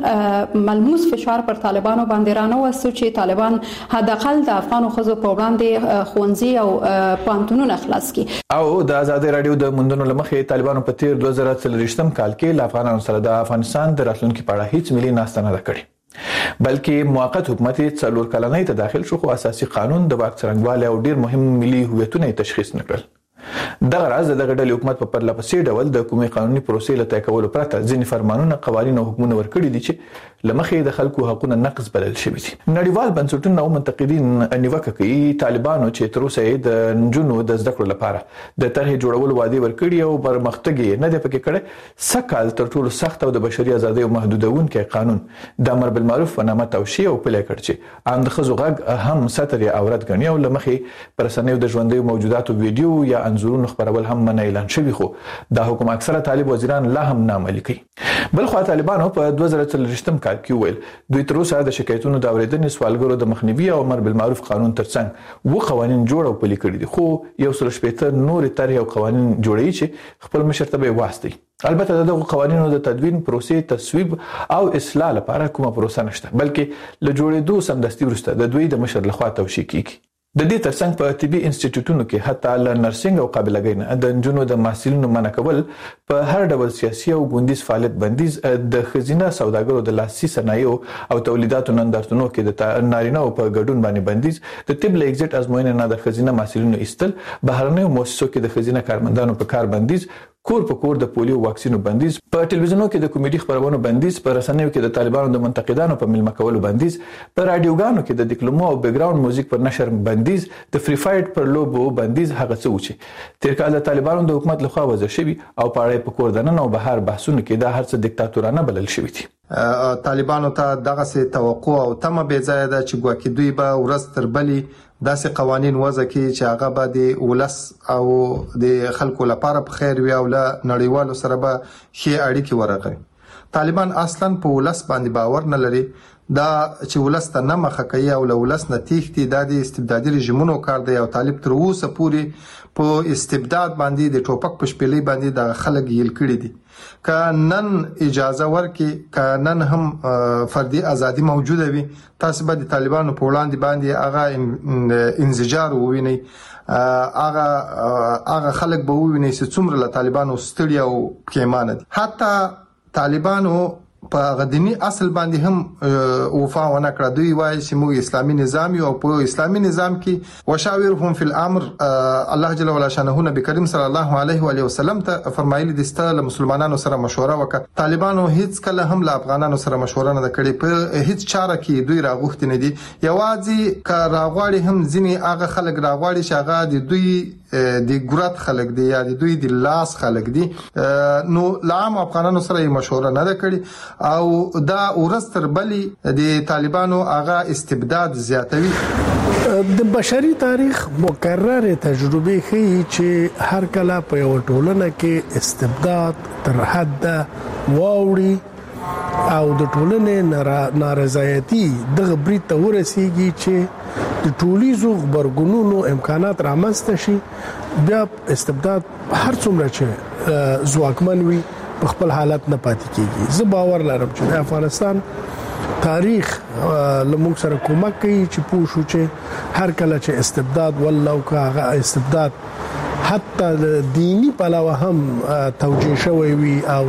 ډول ملموس فشار پر طالبانو باندې رانه وسو چې طالبان حداقل د افغان خزو په وړاندې خوندزي او پانتونونه خلاص کړي. او د آزادۍ رادیو د مندونو لمخې طالبانو په تیر 2023م کال کې له افغانانو سره د افغانستان د راتلونکي په اړه هیڅ ملي ناسته نه کړې، بلکې موقت حکومت 4 کلنۍ ته داخل شو خو اساسي قانون د واک څرنګوالي او ډیر مهم ملي هویتونه تشخیص نکړل. دغه راز دغه ډلې حکومت په پرله پسې ډول د کومې قانوني پروسې له طی کولو پرته ځینې فرمانونه، قوانین او حکمونه ورکړي دي چې لمخې د خلکو حقوقونه نقض بلل شوي دي. نړیوال بنسټونه او منتقدین نیوکه کوي طالبانو چې تر اوسه د نجونو د زده کړو لپاره د طرحې جوړولو وعده ورکړي او پرمختګ نه دی پکې کړی. سکهال تر ټولو سخت او د بشري ازادۍ محدودونکي قانون د امر بالمعروف و نهي توشیح او پلي کړ چې ان د خزو غږ هم ستر یا عورت غني او لمخې پر سنوي د ژوندۍ موجوداتو ویډیو یا انځورونو خبرول هم منع اعلان شوی، خو دا حکومت اکثره طالب وزیران لا هم نامعملي کوي. بلخو طالبانو په 2023م کال کې ویل دوی تر اوسه د شکایتونو د اوریدنې، سوالګرو د مخنیوي او امر بالمعروف قانون ترڅنګ و قوانين جوړ او پلي کړي دي، خو یو څل شپېته نور طرح او قوانين جوړي چې خپل مشرتبه واسطي. البته دغه قوانینو د تدوین پروسې تصویب او اصلاح لپاره کومه پروسه نشته، بلکې له جوړېدو سمدستي وروسته د دوی د مشر لخوا توشیح کیږي. د دې ترڅنګ په طبي انسټیټیوټونو کې حتی ل نرسنګ او قابلګۍ نه د نجونو د محصلینو منع کول، په هر ډول سیاسي او ګوندیز فعالیت بندیز، د خزینه سوداګرو د لاسي صنایعو او تولیداتو نندارتونو کې د نارینه او په ګډون باندې بندیز، د طب له ایگزیټ ازموینې نه د خزینه محصلینو ایستل، بهرنیو مؤسسو کې د خزینه کارمندانو په کار بندیز، کور په کور د پولیو واکسینو بندیز، په ټلویزیونو کې د کمیډي خبرونو بندیز، په رسنیو کې د طالبانو د منتقدانو په ملما کولو بندیز، په رادیوګانو کې د ډیکلمو او بیک ګراوند موزیک پر نشر بندیز، د فری فایټ پر لوبو بندیز. هغه څه و چې تیر کال د طالبانو د حکومت لخوا وضع شوی او په اړه په کور دننه او بهر بحثونه کې دا هر څه دیکتاتورانه بلل شوی دي. طالبانو ته دغه سي توقع او تمه بې ځای ده چې ګواکې دوی به ورځ تر بلې داسې قوانين وضع کړي چې هغه به د ولس او د خلکو لپاره په خیر وي او له نړیوالو سره به ښه اړیکې ورغوي. طالبان اصلا په ولس باندې باور نه لري دا چې ولس ته نه مخه کوي او ولس نه تېښتي د استبدادي رژیمونو کار دی او طالب تر اوسه پورې په استبداد باندې د ټوپک په شپېلې باندې د خلک یل کړي دي. که نن اجازه ورکي که نن هم فردي ازادي موجوده وي تاسو به د طالبانو په وړاندې باندې هغه انزجار ووینئ هغه خلک به وویني چې څومره له طالبانو ستړي او پښیمانه دي. حتی طالبانو په غدنی اصل باندې هم وفا ونه کړه. دوی وایي چې موږ اسلامي نظام یو په اسلامي نظام کې وشاورهم فی الامر الله جل وعلا شانه نبی کریم صلی الله علیه و آله وسلم ته فرمایلی دي ستاسو مسلمانانو سره مشوره وکړه. طالبانو هیڅ کله هم له افغانانو سره مشوره نه کړې په هیڅ چاره کې دوی راغوښتي نه دي. یوازې که راغواړي هم ځینی هغه خلک راغواړي چې هغه د دوی د ګورات خلک دي یا د دوی د لاس خلک دي نو لام افغانانو سره مشوره نه کړي او دا ورستر بلی د طالبانو هغه استبداد زیاتوي. د بشري تاریخ مکرر تجربه ښيي چې هر کله په یو ټولنه کې استبداد تر حد واوړي او د ټولنې نارضایتي دغه برید ته ورسیږي چې د ټولیزو خبرګونونو امکانات رامنځته شي بیا استبداد هر څومره چې ځواکمن وي په خپل حالت نه پاتې کیږي. زه باور لرم چې د افغانستان تاریخ لمونږ سره کومک کوي چې پوه شو چې هر کله چې استبداد والله که استبداد حتی دینی پلوه هم توجیه شوی وي او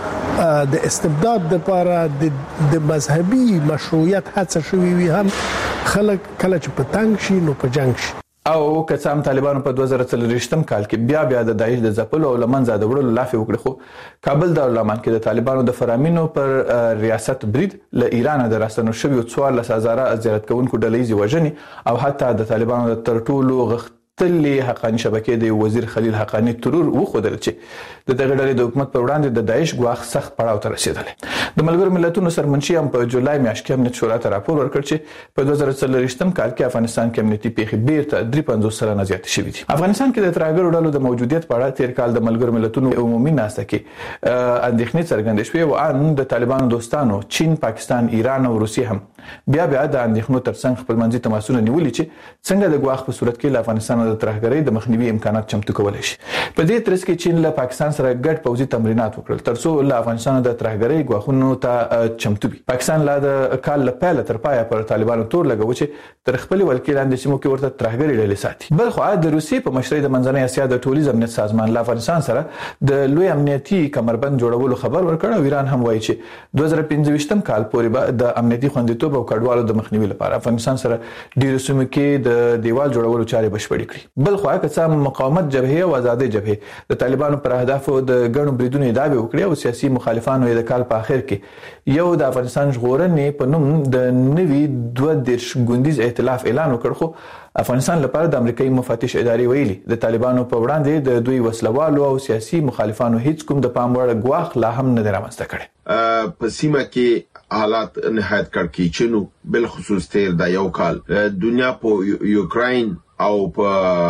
د استبداد لپاره د مذهبي مشروعیت هڅه شوی وي هم خلک کله چې په تنګ شي نو په جنگ شي. او که څام طالبانو په 2023م کال کې بیا د داعش د ځپلو او لمنځه د وړلو لافي وکړي خو کابل دارالمان کې د طالبانو د فرامینو پر ریاست برید له ایران د راستنو شوی 14,000 زیارت کوونکو ډلې وژنې او حتی د طالبانو د تر ټولو غختلي حقاني شبکې د وزیر خلیل حقانی ترور وخدل چې د دغه ډلې د حکومت پر وړاندې د داعش ګواښ سخت پړاو ته رسیدل. د ملګرو ملتونو سرمنشي هم په جولای میاشت کې امنیت شورا ته راپور ورکړ چې په 2023م کال کې افغانستان کې امنیتي پیښې بیرته 53 سلنه زیاتې شوې دي. افغانستان کې د ترهګرو ډلو د موجودیت په اړه تیر کال د ملګرو ملتونو عمومي ناسته کې اندېښنې څرګندې شوې او ان د طالبانو دوستانو چین، پاکستان، ایران او روسیه هم بیا د اندېښنو ترڅنګ خپلمنځي تماسونه نیولي چې څنګه د ګواښ په صورت کې له افغانستان د ترهګرۍ د مخنیوي امکانات چمتو کولای شي. په دې ترڅ کې چین له پاکستان سره ګډ پوځي تمرینات وکړل ترڅو له افغانستان د ترهګرۍ ګواښونو ته چمتو وي. پاکستان لا د کال له پیله تر پایه پر طالبانو تور لګوي چې تر خپل ولکې لاندې سیمو کې ورته ترهګرۍ ډلې ساتي. بل خو د روسیې په مشرۍ د منځنۍ اسیا د ټولیز امنیت سازمان له افغانستان سره د لوی امنیتي کمربند جوړولو خبر ورکړ او ایران هم وایي چې 2025م کال پورې به د امنیتي خوندیتوب او کډوالو د مخنیوي لپاره افغانستان سره ډیرو سیمو کې د دیوال جوړولو چارې بشپړې کړي. بل خو که څه مقاومت جبهه او آزادۍ جبهه د طالبانو پر اهدافو د ګڼو بریدونو ادعا وکړي او سیاسي مخالفانو د کال په اخر کې یو د افغانستان ژغورنې په نوم د نوي 22 ګوندیز ائتلاف اعلان وکړ خو افغانستان لپاره د امریکایي مفتش ادارې ویلي د طالبانو په وړاندې د دوی وسلوالو او سیاسي مخالفانو هیڅ کوم د پام وړ ګواښ لا هم نه رامنځته کړي. په سیمه کې حالات نهایت کړکېچنو بل خصوص تیر د یو کال دنیا په یوکرين او په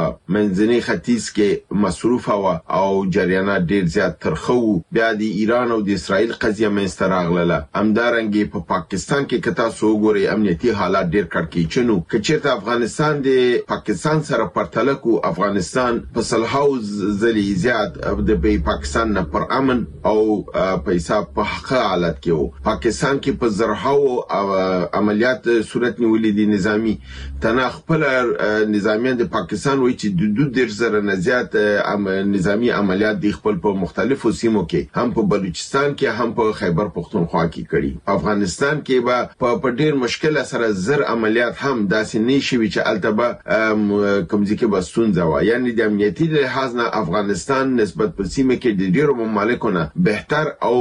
منځني ختیځ کې مصروف او جریانات ډیر زیات ترخو بیا د ایران او د اسرائیل قضیه منځته راغله. همدارنګه په پاکستان کې کتا سو ګوري امنیتي حالات ډیر کړکېچنو کچېرته افغانستان د پاکستان سره پرتله کو افغانستان په سلهاو ځلې زیات د پاکستان نه پر امن او پیسې په حق حالت کې وو. پاکستان کې په زرهاو عملیات صورت نیولې دي نظامی تنه خپل نظامی د پاکستان وایي چې د 2,000 نه زیات نظامی عملیات د خپل په مختلفو سیمو کې هم په بلوچستان کې هم په خیبر پختونخوا کې کړي. افغانستان کې به په ډیر مشکل سره زر عملیات هم داسې نه شي چې البته کومځي کې بستونځه و یعنی د امنیتي لحاظ نه افغانستان نسبت په سیمه کې د ډیرو ممالکو نه بهتر او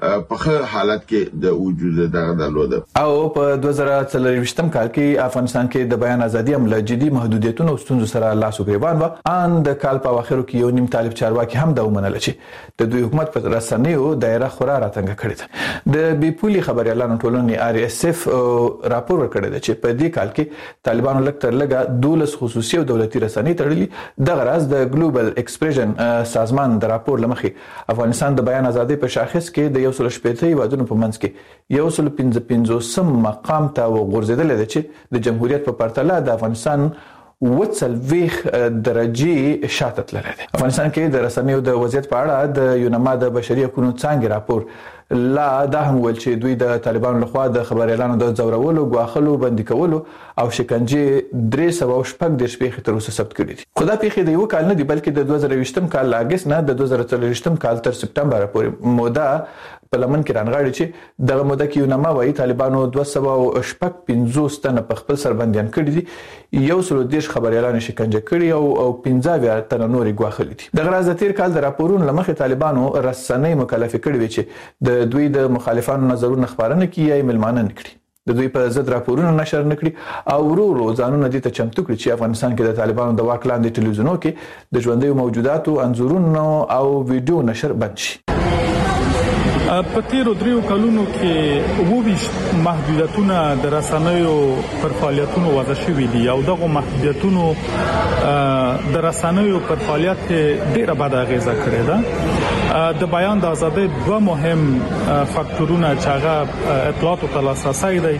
په حالت کې د وجود دغه درلوده. او په 2023م کال کې افغانستان کې د بیان ازادي هم له جدي محدودیتونو او ستونزو سره لاس او ګریوان و ان د کال په اواخرو کې یو نیم طالب چارواکي هم د ومنل چې د دوی حکومت په رسنیو دایره خورا راتنګ کړی ده. د بیپولي خبريالانو ټولنې RSF راپور ورکړی دی چې په دې کال کې طالبانو لږ تر لږه 12 خصوصي او دولتي رسنۍ تړلي. د غرض د ګلوبل ایکسپریشن سازمان د راپور لمخې افغانستان د بیان ازادي په شاخص کې د 180 هیوادونو په منځ کې 155 مقام ته وغورځېدل دي چې د جمهوریت په پرتله د افغانستان وڅلويخ درجه شاته تللی دی. افغانستان کې د رسنیو د وضعیت په اړه د یونما د بشري حقوقو څانګې راپور لا دا هم ویل چې دوی د طالبانو لخوا د خبريالانو د ځورولو، غواخلو، بندي کولو او شکنجې 314 پیښې تر اوسه ثبت کړي دي. خو دا پیښې د یو کال نه دي بلکې د 2020م کال اگست نه د 2023م کال تر سپټمبر پورې موده په لمن کې رانغاړي چې دغه موده کې یونما وايي طالبانو 250 تنه په خپل سربنديان کړي دي، 130 خبريالان شکنجه کړي او 15 تنه نورې غواخلي دي. دغه راز د تیر کال د راپورونو لمخې طالبانو رسنۍ مکلف کړي وي چې د دوی د مخالفانو نظرونه خبرونه کوي یا ملمانه نکړي، د دوی په ضد راپورونه نشر نکړي او ورو ځانونه دي ته چمتو کړي چې افغانستان کې د طالبانو د واک لاندې ټلویزیونونو کې د ژوندۍ موجوداتو انځورونو او ویډیو نشر بند شي. په تیرو دریو کلونو کې وویش محدودیتونه د رسنیو پر فعالیتونو وضع شوي دي او دغه محدودیتونو د رسنیو پر فعالیت ډیره بد اغیزه کړې ده. د بیان د ازادۍ دوه مهم فاکتورونه چې هغه اطلاعات او لاسرسی دی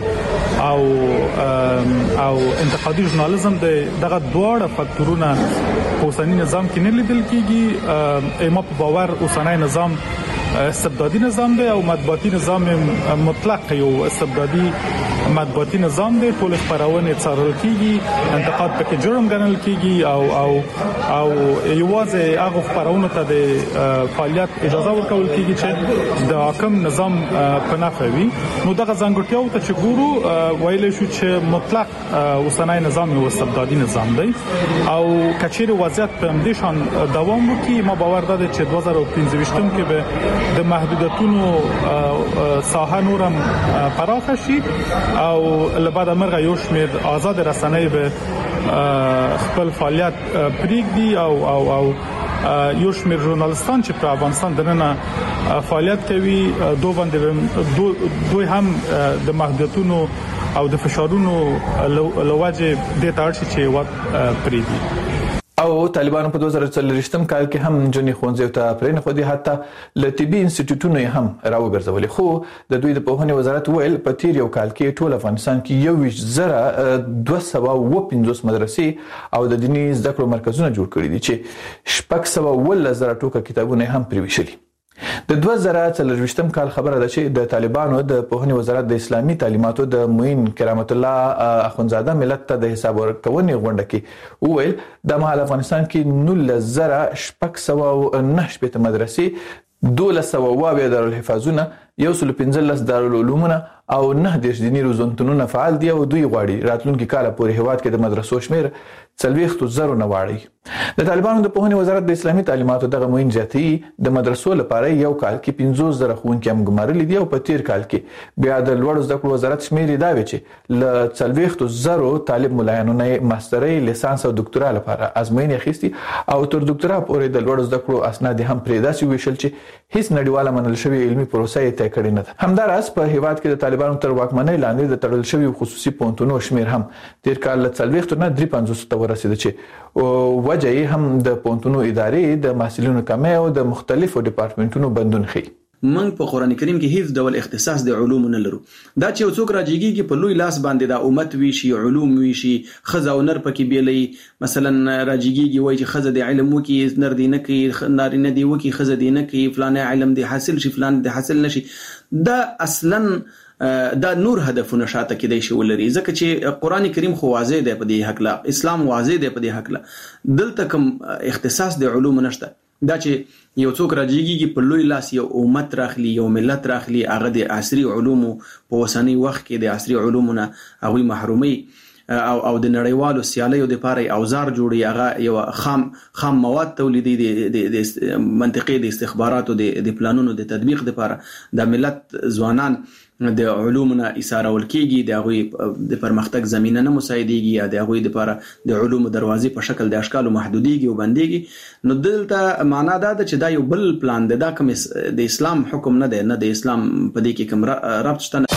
او انتقادي ژورنالیزم دی، دغه دواړه فاکتورونه په اوسنی نظام کې نه لیدل کیږي. ما په باور اوسنی نظام استبدادي نظام دی او مطبوعاتي نظام مطلق یو استبدادي مطبوعاتي نظام دی. ټول خبرونه څارل کیږي، انتقاد پکې جرم ګڼل کیږي او یوازې هغه خبرونه ته د فعالیت اجازه ورکول کیږي چې د حاکم نظام په نفع وي. نو دغه ځانګړتیاو ته چې ګورو ویل شو چې مطلق اوسنی نظام یو استبدادي نظام دی او کچېر وضعیت په همدې شان دوام وکړي. ما باور ده چې 2015م کې به د محدودیتونو ساحه نورم پراخ شي او لبعد مرغه یو شمیر آزاد رسنۍ به خپل فعالیت پریږدي او یو شمیر ژورنالیستان چې په افغانستان دننه فعالیت کوي دوی هم د محدودیتونو او د فشارونو لوجه د تارشي چې وخت پریږدي. او طالبانو په 2023م کال کې هم جنې خونځو ته پرېنه خو دي حتی لطبي انسټیټیوټونه هم راوګرځولې. خو د دوی د پوهنې وزارت ویل په تیر یو کال کې ټول افغانستان کې 250 مدرسې او د دیني زده کړو مرکزونه جوړ کړي دي چې 610 ټوکه کتابونه هم پریوشلي. د 2024م کال خبره ده چې د طالبانو د پوهنې وزارت د اسلامي تعلیماتو د معین کرامت الله اخونزاده ملت ته د حساب ورکونې غونډه کې وویل د مهال افغانستان کې 19609 مدرسې 1200 دارالحفاظونه 115 دارالعلومونه او 9 دیني روزنتونونه فعال دي او دوی غواړي راتلونکي کال پورې هیواد کې د مدرسو شمیر 40,000 نه واړي. د طالبانو د پوهنې وزارت د اسلامي تعلیماتو دغه معین زیاتی د مدرسو لپاره یو کال کې 15,000 ښوونکي هم ګمارلي دي او په تیر کال کې بیا د لوړو زده کړو وزارت شمیر دا وی چې ل 40,000 طالب ملایانو نه ماسترۍ، لیسانس او ډاکټرا لپاره ازموینې اخیستي او تر ډاکټرا پورې د لوړو زده کړو اسناد هم پرې داسې ویشل چې هیڅ نړیواله منل شوی علمي پروسه یې طی کړې نه ده. همداراز په هیواد کې د طالبانو تر واکمنۍ لاندې د تړل شوی خصوصي پونتونو شمیر هم تیر کال ل 40 نه 53 ته ورسېد چې وجه یې هم د پونتونو ادارې د محصلینو کمی او د مختلفو ډپارټمنټونو بندون ښيي. من په قران کریم کې هیڅ ډول اختصاص د علوم نه لرو. دا چې څوک راځيږي په لوی لاس باندې د امت وی شي، علوم وی شي، خزه او نر پکې بیلې. مثلا راځيږي وایي چې خزه د علم وکي، نر دی نه کوي، نارینه دی وکي، خزه دی نه کوي، فلانه علم دی حاصل شي، فلان دی حاصل نشي. دا اصلا دا نور هدفونه شاته کې دی شي ولري. ځکه چې قران کریم خو واضح دی په دې حق لا، اسلام واضح دی په دې حق لا، دلته کوم اختصاص د علوم نشته. دا چې یو څوک راځيږي په لوی لاس یو امت راخلي، یو ملت راخلي، هغه د عصري علومو په وسنی وخت کې د عصري علومونه هغه محرومي او د نړیوالو سیالیو د لپاره اوزار جوړي، هغه یو خام مواد تولیدي د منطقې د استخباراتو د پلانونو د تطبیق لپاره د ملت ځوانان د علومنا ایثارول کیږي، د هغه د پرمختګ زمينه نه مساعديږي، د هغه لپاره د علومو دروازې په شکل د اشکال محدوديږي او بنديږي. نو دلته معنا دا ده چې دا یو بل پلان دی، دا کوم د اسلام حکم نه دی، نه د اسلام په دې کې کوم ربط شته.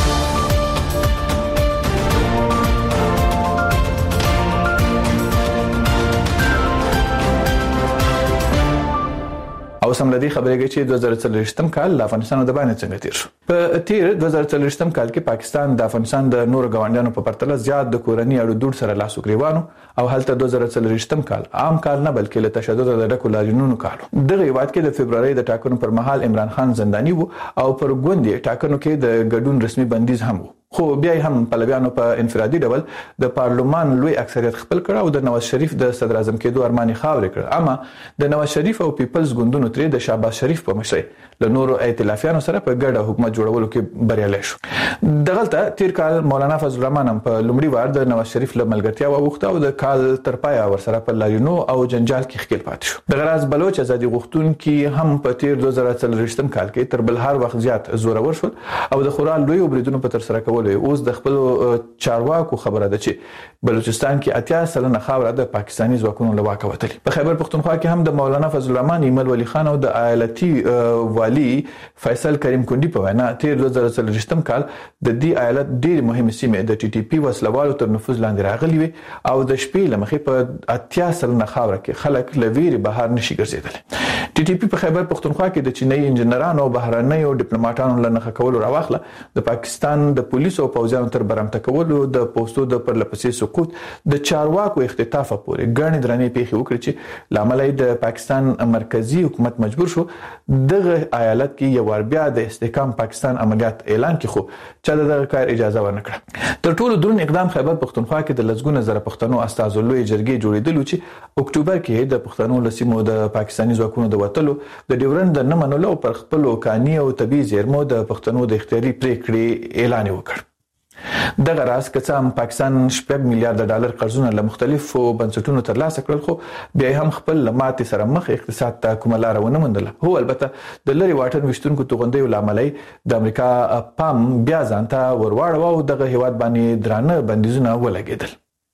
او سملدي خبرېږي چې 2023م کال د افغانستان د باندې څنګه تیر شو. په تیر 2023م کال کې پاکستان د افغانستان د نور غونډیانو په پرتله زیات د کورنۍ اړو دوړ سره لاس وګریوانو او هلته 2023م کال عام کال نه بلکې له تشدد د ډکو لاریونونو کالو. دغه هیواد کې د فبرवरी د ټاکنو پر مهال عمران خان زنداني وو او پر ګوندې ټاکنو کې د ګډون رسمي بندیز هم وو. خو بیا هم پلویانو په انفرادي ډول د پارلمان لوی اکثریت خپل کړ او د نواز شریف د صدر اعظم کېدو ارمان خاورې کړ. اما د نواز شریف او پیپلز ګوندونو ترې د شهباز شریف په مشرۍ له نورو ائتلافیانو سره په ګډه حکومت جوړولو کې بریالي شو. دغلته تیر کال مولانا فضل الرحمن هم په لومړي وار د نواز شریف له ملګرتیا وغوښته او د کال تر پایه ورسره په لاریونو او جنجال کې ښکیل پاتې شو. د غراز بلوچ ازادي غوښتونکي هم په تیر 2023م کال کې تر بل هر وخت زیات زورور شول او د خورا لوی بریدونو په تر سره کولو اوس د خپل چارواکو خبره ده چې بلوچستان کې 80% خاوره د پاکستاني ځواکونو له واکه وتلي. په خیبر پختونخوا کې هم د مولانا فضل الرحمن ایمل ولی خان او د ایالتي والی فیصل کریم کندی په وینا تیر 2023م کال د دې ایالت ډېر مهمه سیمه د ټي ټي پی وسلوالو تر نفوذ لاندې راغلي وي او د شپې لمخې په 80% خاوره کې خلک لویری بهر نشي ګرځیدل. ټي ټي پی په خیبر پختونخوا کې د چینی انجنیرانو او بهرنیو ډیپلوماټانو له نخښه کولو راوخله د پاکستان د پولیسو او پوځیانو تر برمته کولو د پوسټو د پرلپسې سقوط د چارواکو اختطاف پورې ګڼې درنې پیښې وکړي چې لامل یې د پاکستان مرکزی حکومت مجبور شو دغه ایالت کې یو ور بیا د استحکام پاکستان عملیات اعلان کړي خو چې دغه کار اجازه ورنکړه. تر ټولو درون اقدام خیبر پختونخوا کې د لزګونه زره پښتنو استازو لوی جرګې جوړېدل چې اکتوبر کې د پښتنو لسیمو د پاکستاني ځواکونو د وټلو د ډیورند د نه منلو پر خپل کاني او طبي زیرمو د پښتنو د اختیاري پریکړې اعلان وکړ. دغه راز کڅام پاکستان 8 میلیارډ ډالر قرضونه له مختلفو بنسټونو ترلاسه کړل خو بیا هم خپل لمات سره مخ اقتصاد ته کومه لار ونه موندله. هو البته د لری واټن وشتونکو توغندې لاملې د امریکا پام بیا ځانته ورواړو او دغه هیواد باندې درانه بندیزونه ولګیدل.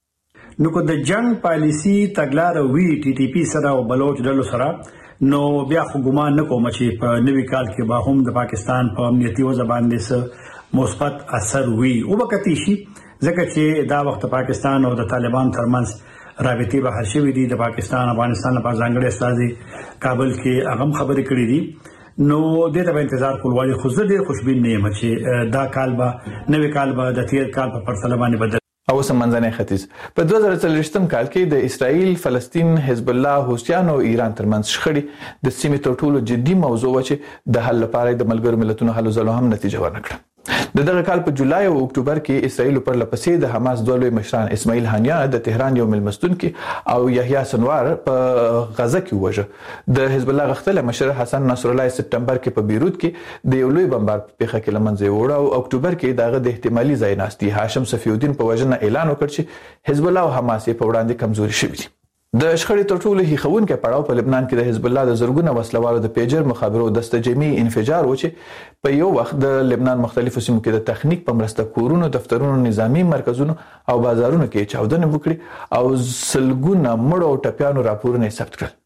نو کو د جنگ پالیسی تګلار وی ټي ټي پی سره او بلوچ ډلو سره نو بیا خو ګمان نکوم چې په نوي کال کې به هم د پاکستان په امنیتي وضع باندې مثبت اثر وي او وکړي شي ځکه چې دا وخت پاکستان او د طالبان ترمنځ رابطې به هر شي دي. د پاکستان افغانستان په ځانګړي استازي کابل کې هغه خبرې کړې دي نو د دې انتظار کولای خو زه ډېر خوشبین نه یم چې دا کال به نوي کال به د تیر کال په پرتله باندې بدل او سمندري ختیځ. په 2023م کال کې د اسرائیل، فلسطین، حزب الله، حوثیان او ایران ترمنځ شخړې د سیمې تر ټولو جدي موضوع و چې د حل لپاره د ملګرو ملتونو هلو ځلو هم نتیجه ورنکړه. د دغه کال په جولای او اکتوبر کې اسرائیل پر لپسې د حماس دوه لوی مشران اسماعیل هانیا د تهران یو ملمستون کې او یحیی سنوار په غزه کې وژه. د حزب الله غختله مشر حسن نصر الله سپتمبر کې په بیروت کې د یو لوی بمبار په پیښه کې لمنځه وړه او اکتوبر کې دغه د احتمالي ځای ناستي هاشم صفی الدین په وژنه اعلان وکړ چې حزب الله او حماس په وړاندې کمزوري شوي دي. د شخړې تر ټولو هیښوونکی پړاو په لبنان کې د حزب الله د زرګونه وسلوالو د پیجر مخابرو دسته جمعي انفجار و چې په یو وخت د لبنان مختلفو سیمو کې د تخنیک په مرسته کورونو، دفترونو، نظامی مرکزونو او بازارونو کې چاودنه وکړي او سلګونه مړو او ټپيانو راپورونه ثبت کړل.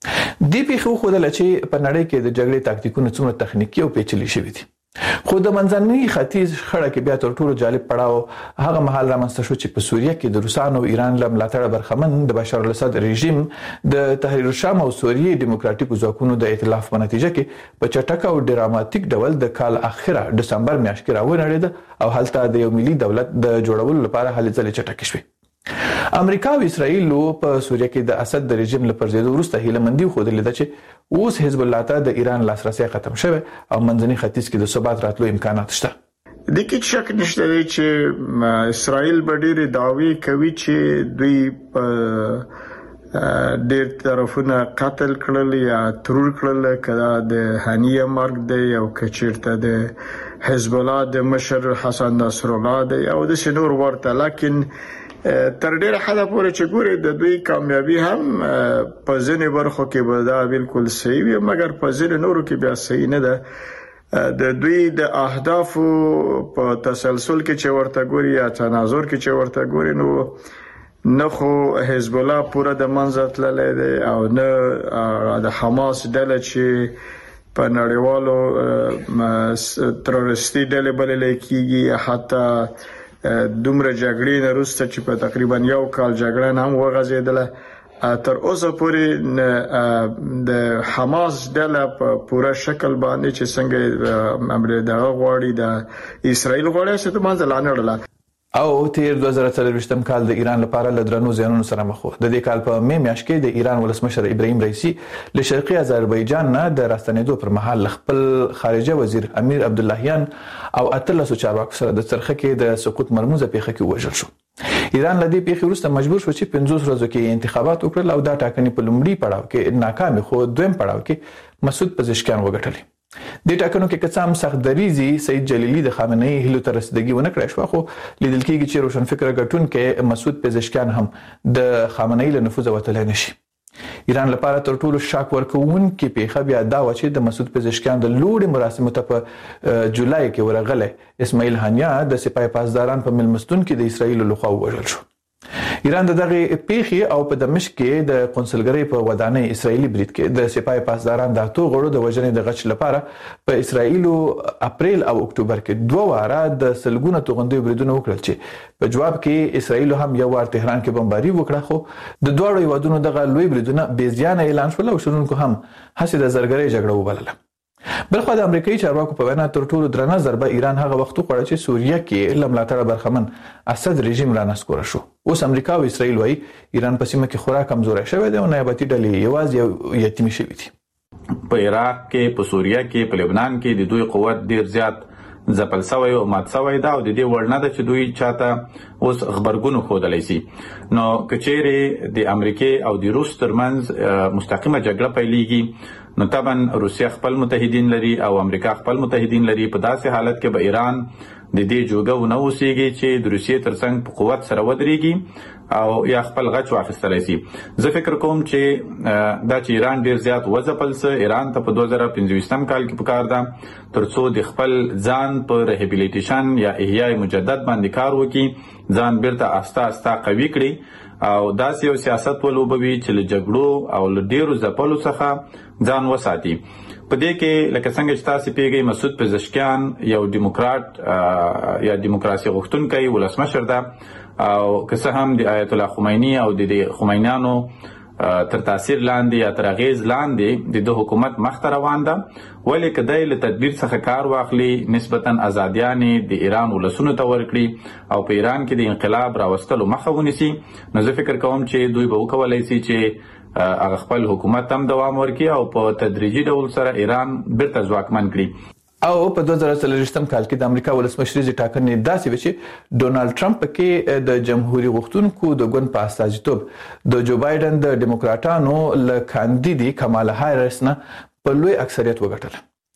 دې پیښو ښودله چې په نړۍ کې د جګړې تاکتیکونه څومره تخنیکي او پیچلي شوي دي. خو د منځني ختیځ خړه کې بیا تر ټولو جالب پړاو هغه مهال رامنځته شو چې په سوریه کې د روسانو او ایران له ملاتړه برخمن د بشار الاسد رژیم د تحریر الشام او سوریې دیموکراتیکو ځواکونو د ائتلاف په نتیجه کې په چټک او ډراماتیک ډول د کال اخره دسمبر میاشت کې راونړېده او هلته د یو ملي دولت د جوړولو لپاره هلې ځلې چټکې شوې. امریکا او اسرائیل په سوریه کې د اسد د رژیم له پرځېدو وروسته هیله مندي خوده ده چې اوس حزب الله ته د ایران لاسرسي ختم شوی او منځني ختیځ کې د ثبات راتلو امکانات شته. د کې شک نشته چې اسرائیل به ډېر دعوی کوي چې دوی ډېر طرفونه قتل کړل یا ترور کړل کله د هانیه مرګ دی او کچیرته د حزب الله د مشر حسن نصر الله دی او د شنور ورته لکن تر ډیره حدا پورې چې ګوري د دوی کامیابی هم په ځینې برخو کې به دا بالکل صحیح وي مګر په ځینې نورو کې بیا صحیح نه ده. د دوی د اهدافو په تسلسل کې چې ورته ګوري یا تناظر کې چې ورته ګوري نو نه خو حزب الله پوره د منځ تللی دی او نه د حماس ډله چې په نړیوالو تروریستي ډلې بلل کېږي حتی دومره جګړې نه وروسته چې په تقریبا یو کال جګړه هم وغځېدله تر اوسه پورې د حماس ډله په پوره شکل باندې چې څنګه امریکا دغه غواړي د اسرائیل غواړي چې د منځ لاندې او تیر 2023 کال د ایران لپاره له درنو زیانونو سره مخ و. د دې کال په می میاشت کې د ایران ولسمشر ابراهیم رئیسی له شرقي آذربایجان نه د راستنېدو پر مهال خپل خارجه وزیر امیر عبداللهیان او 13 چارواکو سره د څرخه کې د سقوط مرموزه پیښه کې وژل شو. ایران لدی پیښې وروسته مجبور شو چې 50 ورځو کې انتخابات وکړل او دا ټاکنې په لومړي پړاو کې ناکام خو دویم پړاو کې مسعود پزشکیان وګټل. د ټاکنو کې کڅام سخت دریزي سید جلیلی د خامنه ای هلو تر رسیدګي ونه کړی شو، خو لیدل کېږي چې روشن فکر غټون کې مسعود پزشکیان هم د خامنه ای له نفوذ وتلای نشي. ایران لپاره تر ټولو شاک ورکون کې پیښه بیا دا و چې د مسعود پزشکیان د لوړې مراسمو ته په جولای کې ورغله اسماعیل هانیا د سپاه پاسداران په ملمستون کې د اسرایل لخوا وژل شو. ایران دغه پیښې او په دمشق کې د قونسلګرۍ په ودانۍ اسرایلی برید کې د سپاه پاسداران د اتو غړو د وژنې د غچ لپاره په اسرایل اپریل او اکتوبر کې 2 واره د سلګونه توغندي بریدونه وکړل چې په جواب کې اسرایل هم یو وار تهران کې بمباري وکړه، خو د دوه هیوادونو دغه لوی بریدونه بې زیانه اعلان شول او شنونکو هم هڅه د زرګرۍ جګړه وبلله. بلخو د امریکایي چارواکو په وینا تر ټولو درنه ضربه ایران هغه وخت وکړه چې سوریه کې لملاتړ برخمن اسد رژیم را نسکور شو. اوس امریکا او اسرائیل وايي ایران په سیمه کې خورا کمزورې شوې ده او نیابتي ډلې یوازې یتیمې شوې دي. په عراق کې، په سوریه کې، په لبنان کې د دوی قوت ډیر زیات ځپل شوی او مات شوی دا او د دې وړ نه ده چې دوی چاته اوس خبرګون خودلای شي. نو کچېره د امریکا او د روس ترمنځ مستقیمه جګړه پیلېږي نو طبعا روسیا خپل متحدین لري او امریکا خپل متحدین لري. په داسې حالت کې به ایران د دې جوګه ونه اوسېږي چې د روسیې ترڅنګ په قوت سره ودرېږي او یا خپل غچ واخیستلی شي. زه فکر کوم چې دا چې ایران ډیر زیات وځپل سه ایران ته په 2025 کال کې پکار ده ترڅو د خپل ځان په ریهابیلیټیشن یا احیاء مجدد باندې کار وکړي، ځان بیرته آسته آسته قوي کړي او داسې یو سیاست ولوبوي چې له جګړو او له ډیرو ځپلو څخه ځان وساتي. په دې کې لکه څنګه چې تاسو پیږئ مسعود پزشکیان یو دیموکرات یا دیموکراسي غوښتونکی ولسمشر ده او که څه هم د آیت الله خمینی او د خمینیانو تر تاثیر لاندې یا تر اغیز لاندې د حکومت مخ ته روان ده، ولې کدی له تدبیر څخه کار واخلي نسبتا ازادیانې د ایران ولسونو ته ورکړي او په ایران کې د انقلاب راوستلو مخه ونیسي، نو زه فکر کوم چې دوی به وکولای شي چې هغه خپل حکومت هم دوام ورکړي او په تدریجي ډول سره ایران بیرته ځواکمن کړي. او په 2023 کال کې د امریکا ولسمشریزي ټاکنې داسې و چې ډونالد ټرمپ کې د جمهوریت غوښتونکو د ګوند په استازیتوب د جو بایدن د ډیموکراټانو له کاندیدي کمالا هاریس نه په لوی اکثریت وګټل.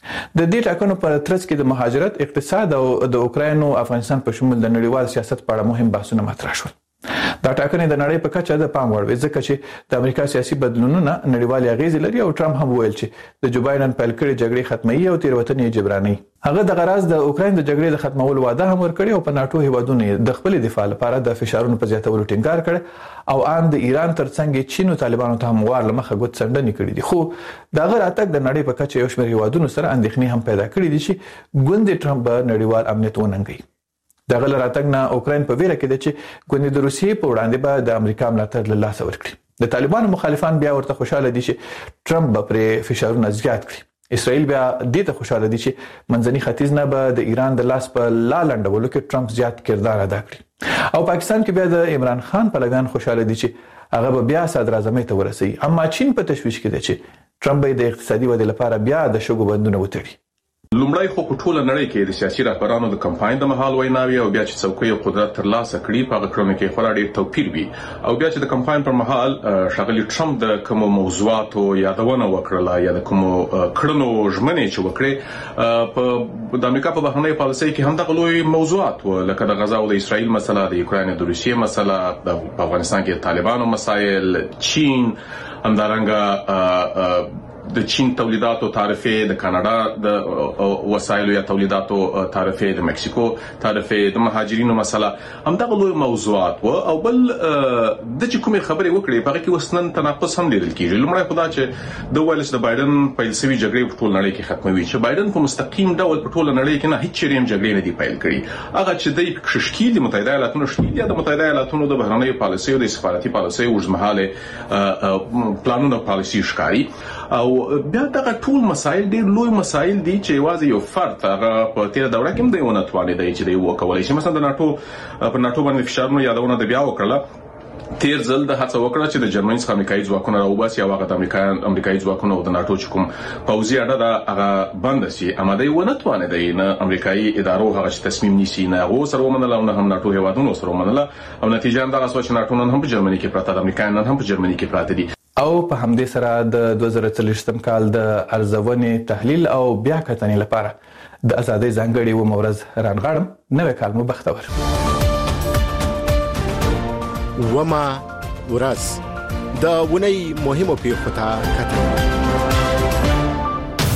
د دې ټاکنو پر ترڅ کې د مهاجرت، اقتصاد او د اوکراین او افغانستان په شمول د نړیوال سیاست په اړه مهم بحثونه مطرح شول. دا ټاکنې د نړۍ په کچه د پام وړ وي ځکه چې د امریکا سیاسي بدلونونه نړیوال اغیز لري او ټرمپ هم ویل چې د جو بایدن پیل کړي جګړې ختمي او تیروتنې جبراني. هغه د غرض د اوکراین د جګړې د ختمولو وعده هم ورکړي او په ناتو هیوادونو د خپل دفاع لپاره د فشارونو په زیاتولو ټینګار کړي او ان د ایران ترڅنګ چین او طالبانو ته هم وار لمخه غوت څنډنې کړې دي. خو دا غیر اتک د نړۍ په کچه یو شمېر هیوادونو سره اندېښنې هم پیدا کړې دي چې ګوند ټرمپ نړیوال امنیت وننګي. د غل راتګ نه اوکراین په ویره کې ده چې ګوند د روسیې په وړاندې به د امریکا ملاتړ له لاسه ورکړي. د طالبانو مخالفان بیا ورته خوشاله دي چې ټرمپ به پر فشارونه زیات کړي. اسرائیل بیا دې ته خوشاله دي چې منځني ختیځ نه به د ایران د لاس په لالندولو کې ټرمپ زیات کردار ادا کړي او پاکستان کې بیا د عمران خان پلویان خوشاله دي چې هغه به بیا صدر اعظم ته ورسي. اما چین په تشویش کې دی چې ټرمپ به د اقتصادي ودې لپاره بیا د شګو بندونه وتړي. لومړی خو په ټوله نړۍ کې د سیاسي رهبرانو د کمپاین د مهال ویناوي او بیا چې څوکۍ او قدرت ترلاسه کړي په هغه کړنو کې خورا ډېر توپیر وي او بیا چې د کمپاین پر مهال ښاغلي ټرمپ د کوم موضوعاتو یادونه وکړه یا د کوم کړنو ژمنې چې وکړي د امریکا په بهرنۍ پالیسۍ کې هم دغه لوی موضوعات لکه د غزا او د اسرائیل مسله، د یوکراین د روسیې مسله، د افغانستان کې طالبانو مسایل، چین، همدارنګه د چین تولیداتو تعرفه، د کاناډا د وسایلو یا تولیداتو تعرفه، د مکسیکو تعرفه، د مهاجرینو مسله، همدغه لوی موضوعات و. او بل د کومې خبرې وکړې په کې وسنن تناقض هم لیدل کیږي. لومړی خدا چې د وایلس د بایدن پیلسوي جګړې په ټول نړۍ کې ختموي، چې بایدن په مستقیم ډول په ټول نړۍ کې نه هیڅ چیرې جګړې نه دی پیل کړې. هغه چې د کششکیل د متحده ایالاتونو شکل یا د متحده ایالاتونو د بهرنۍ پالیسۍ او د سفارتي پالیسۍ ورزمحاله پلانونه پالیسي ښکاري. او بیا دغه ټول مسایل ډېر لوی مسایل دي چې یوازې یو فرد هغه په تیر دوره کې هم د یو نتواني دی چې دی وکولای شي. مثلا د ناتو په ناتو باندې فشارونه یادونه د بیا وکړه. تیر ځل د هڅه وکړه چې د جرمني څخه امریکایي ځواکونه راوباسي او هغه د امریکایي ځواکونه او د ناتو چې کوم پوځي اډه ده هغه بند شي. اماده و نه توانه دی نه امریکایي ادارو هغه تصمیم نیسي، نه هغه سره ومنل او نه هم ناتو هیوادونو سره ومنل. او نتیجه هم دغه چې ناتو نن هم په جرمني کې پراته، د امریکایانو نن هم په جرمني کې پراته دي. او په همدې سره د 2023 کال د ارزونې تحلیل او بیا کتنې لپاره د ازادۍ ځانګړي و مورز رانغړم. نوې کال مو بختور. وما ورځ د ونی مهمو پیښو ته کتل.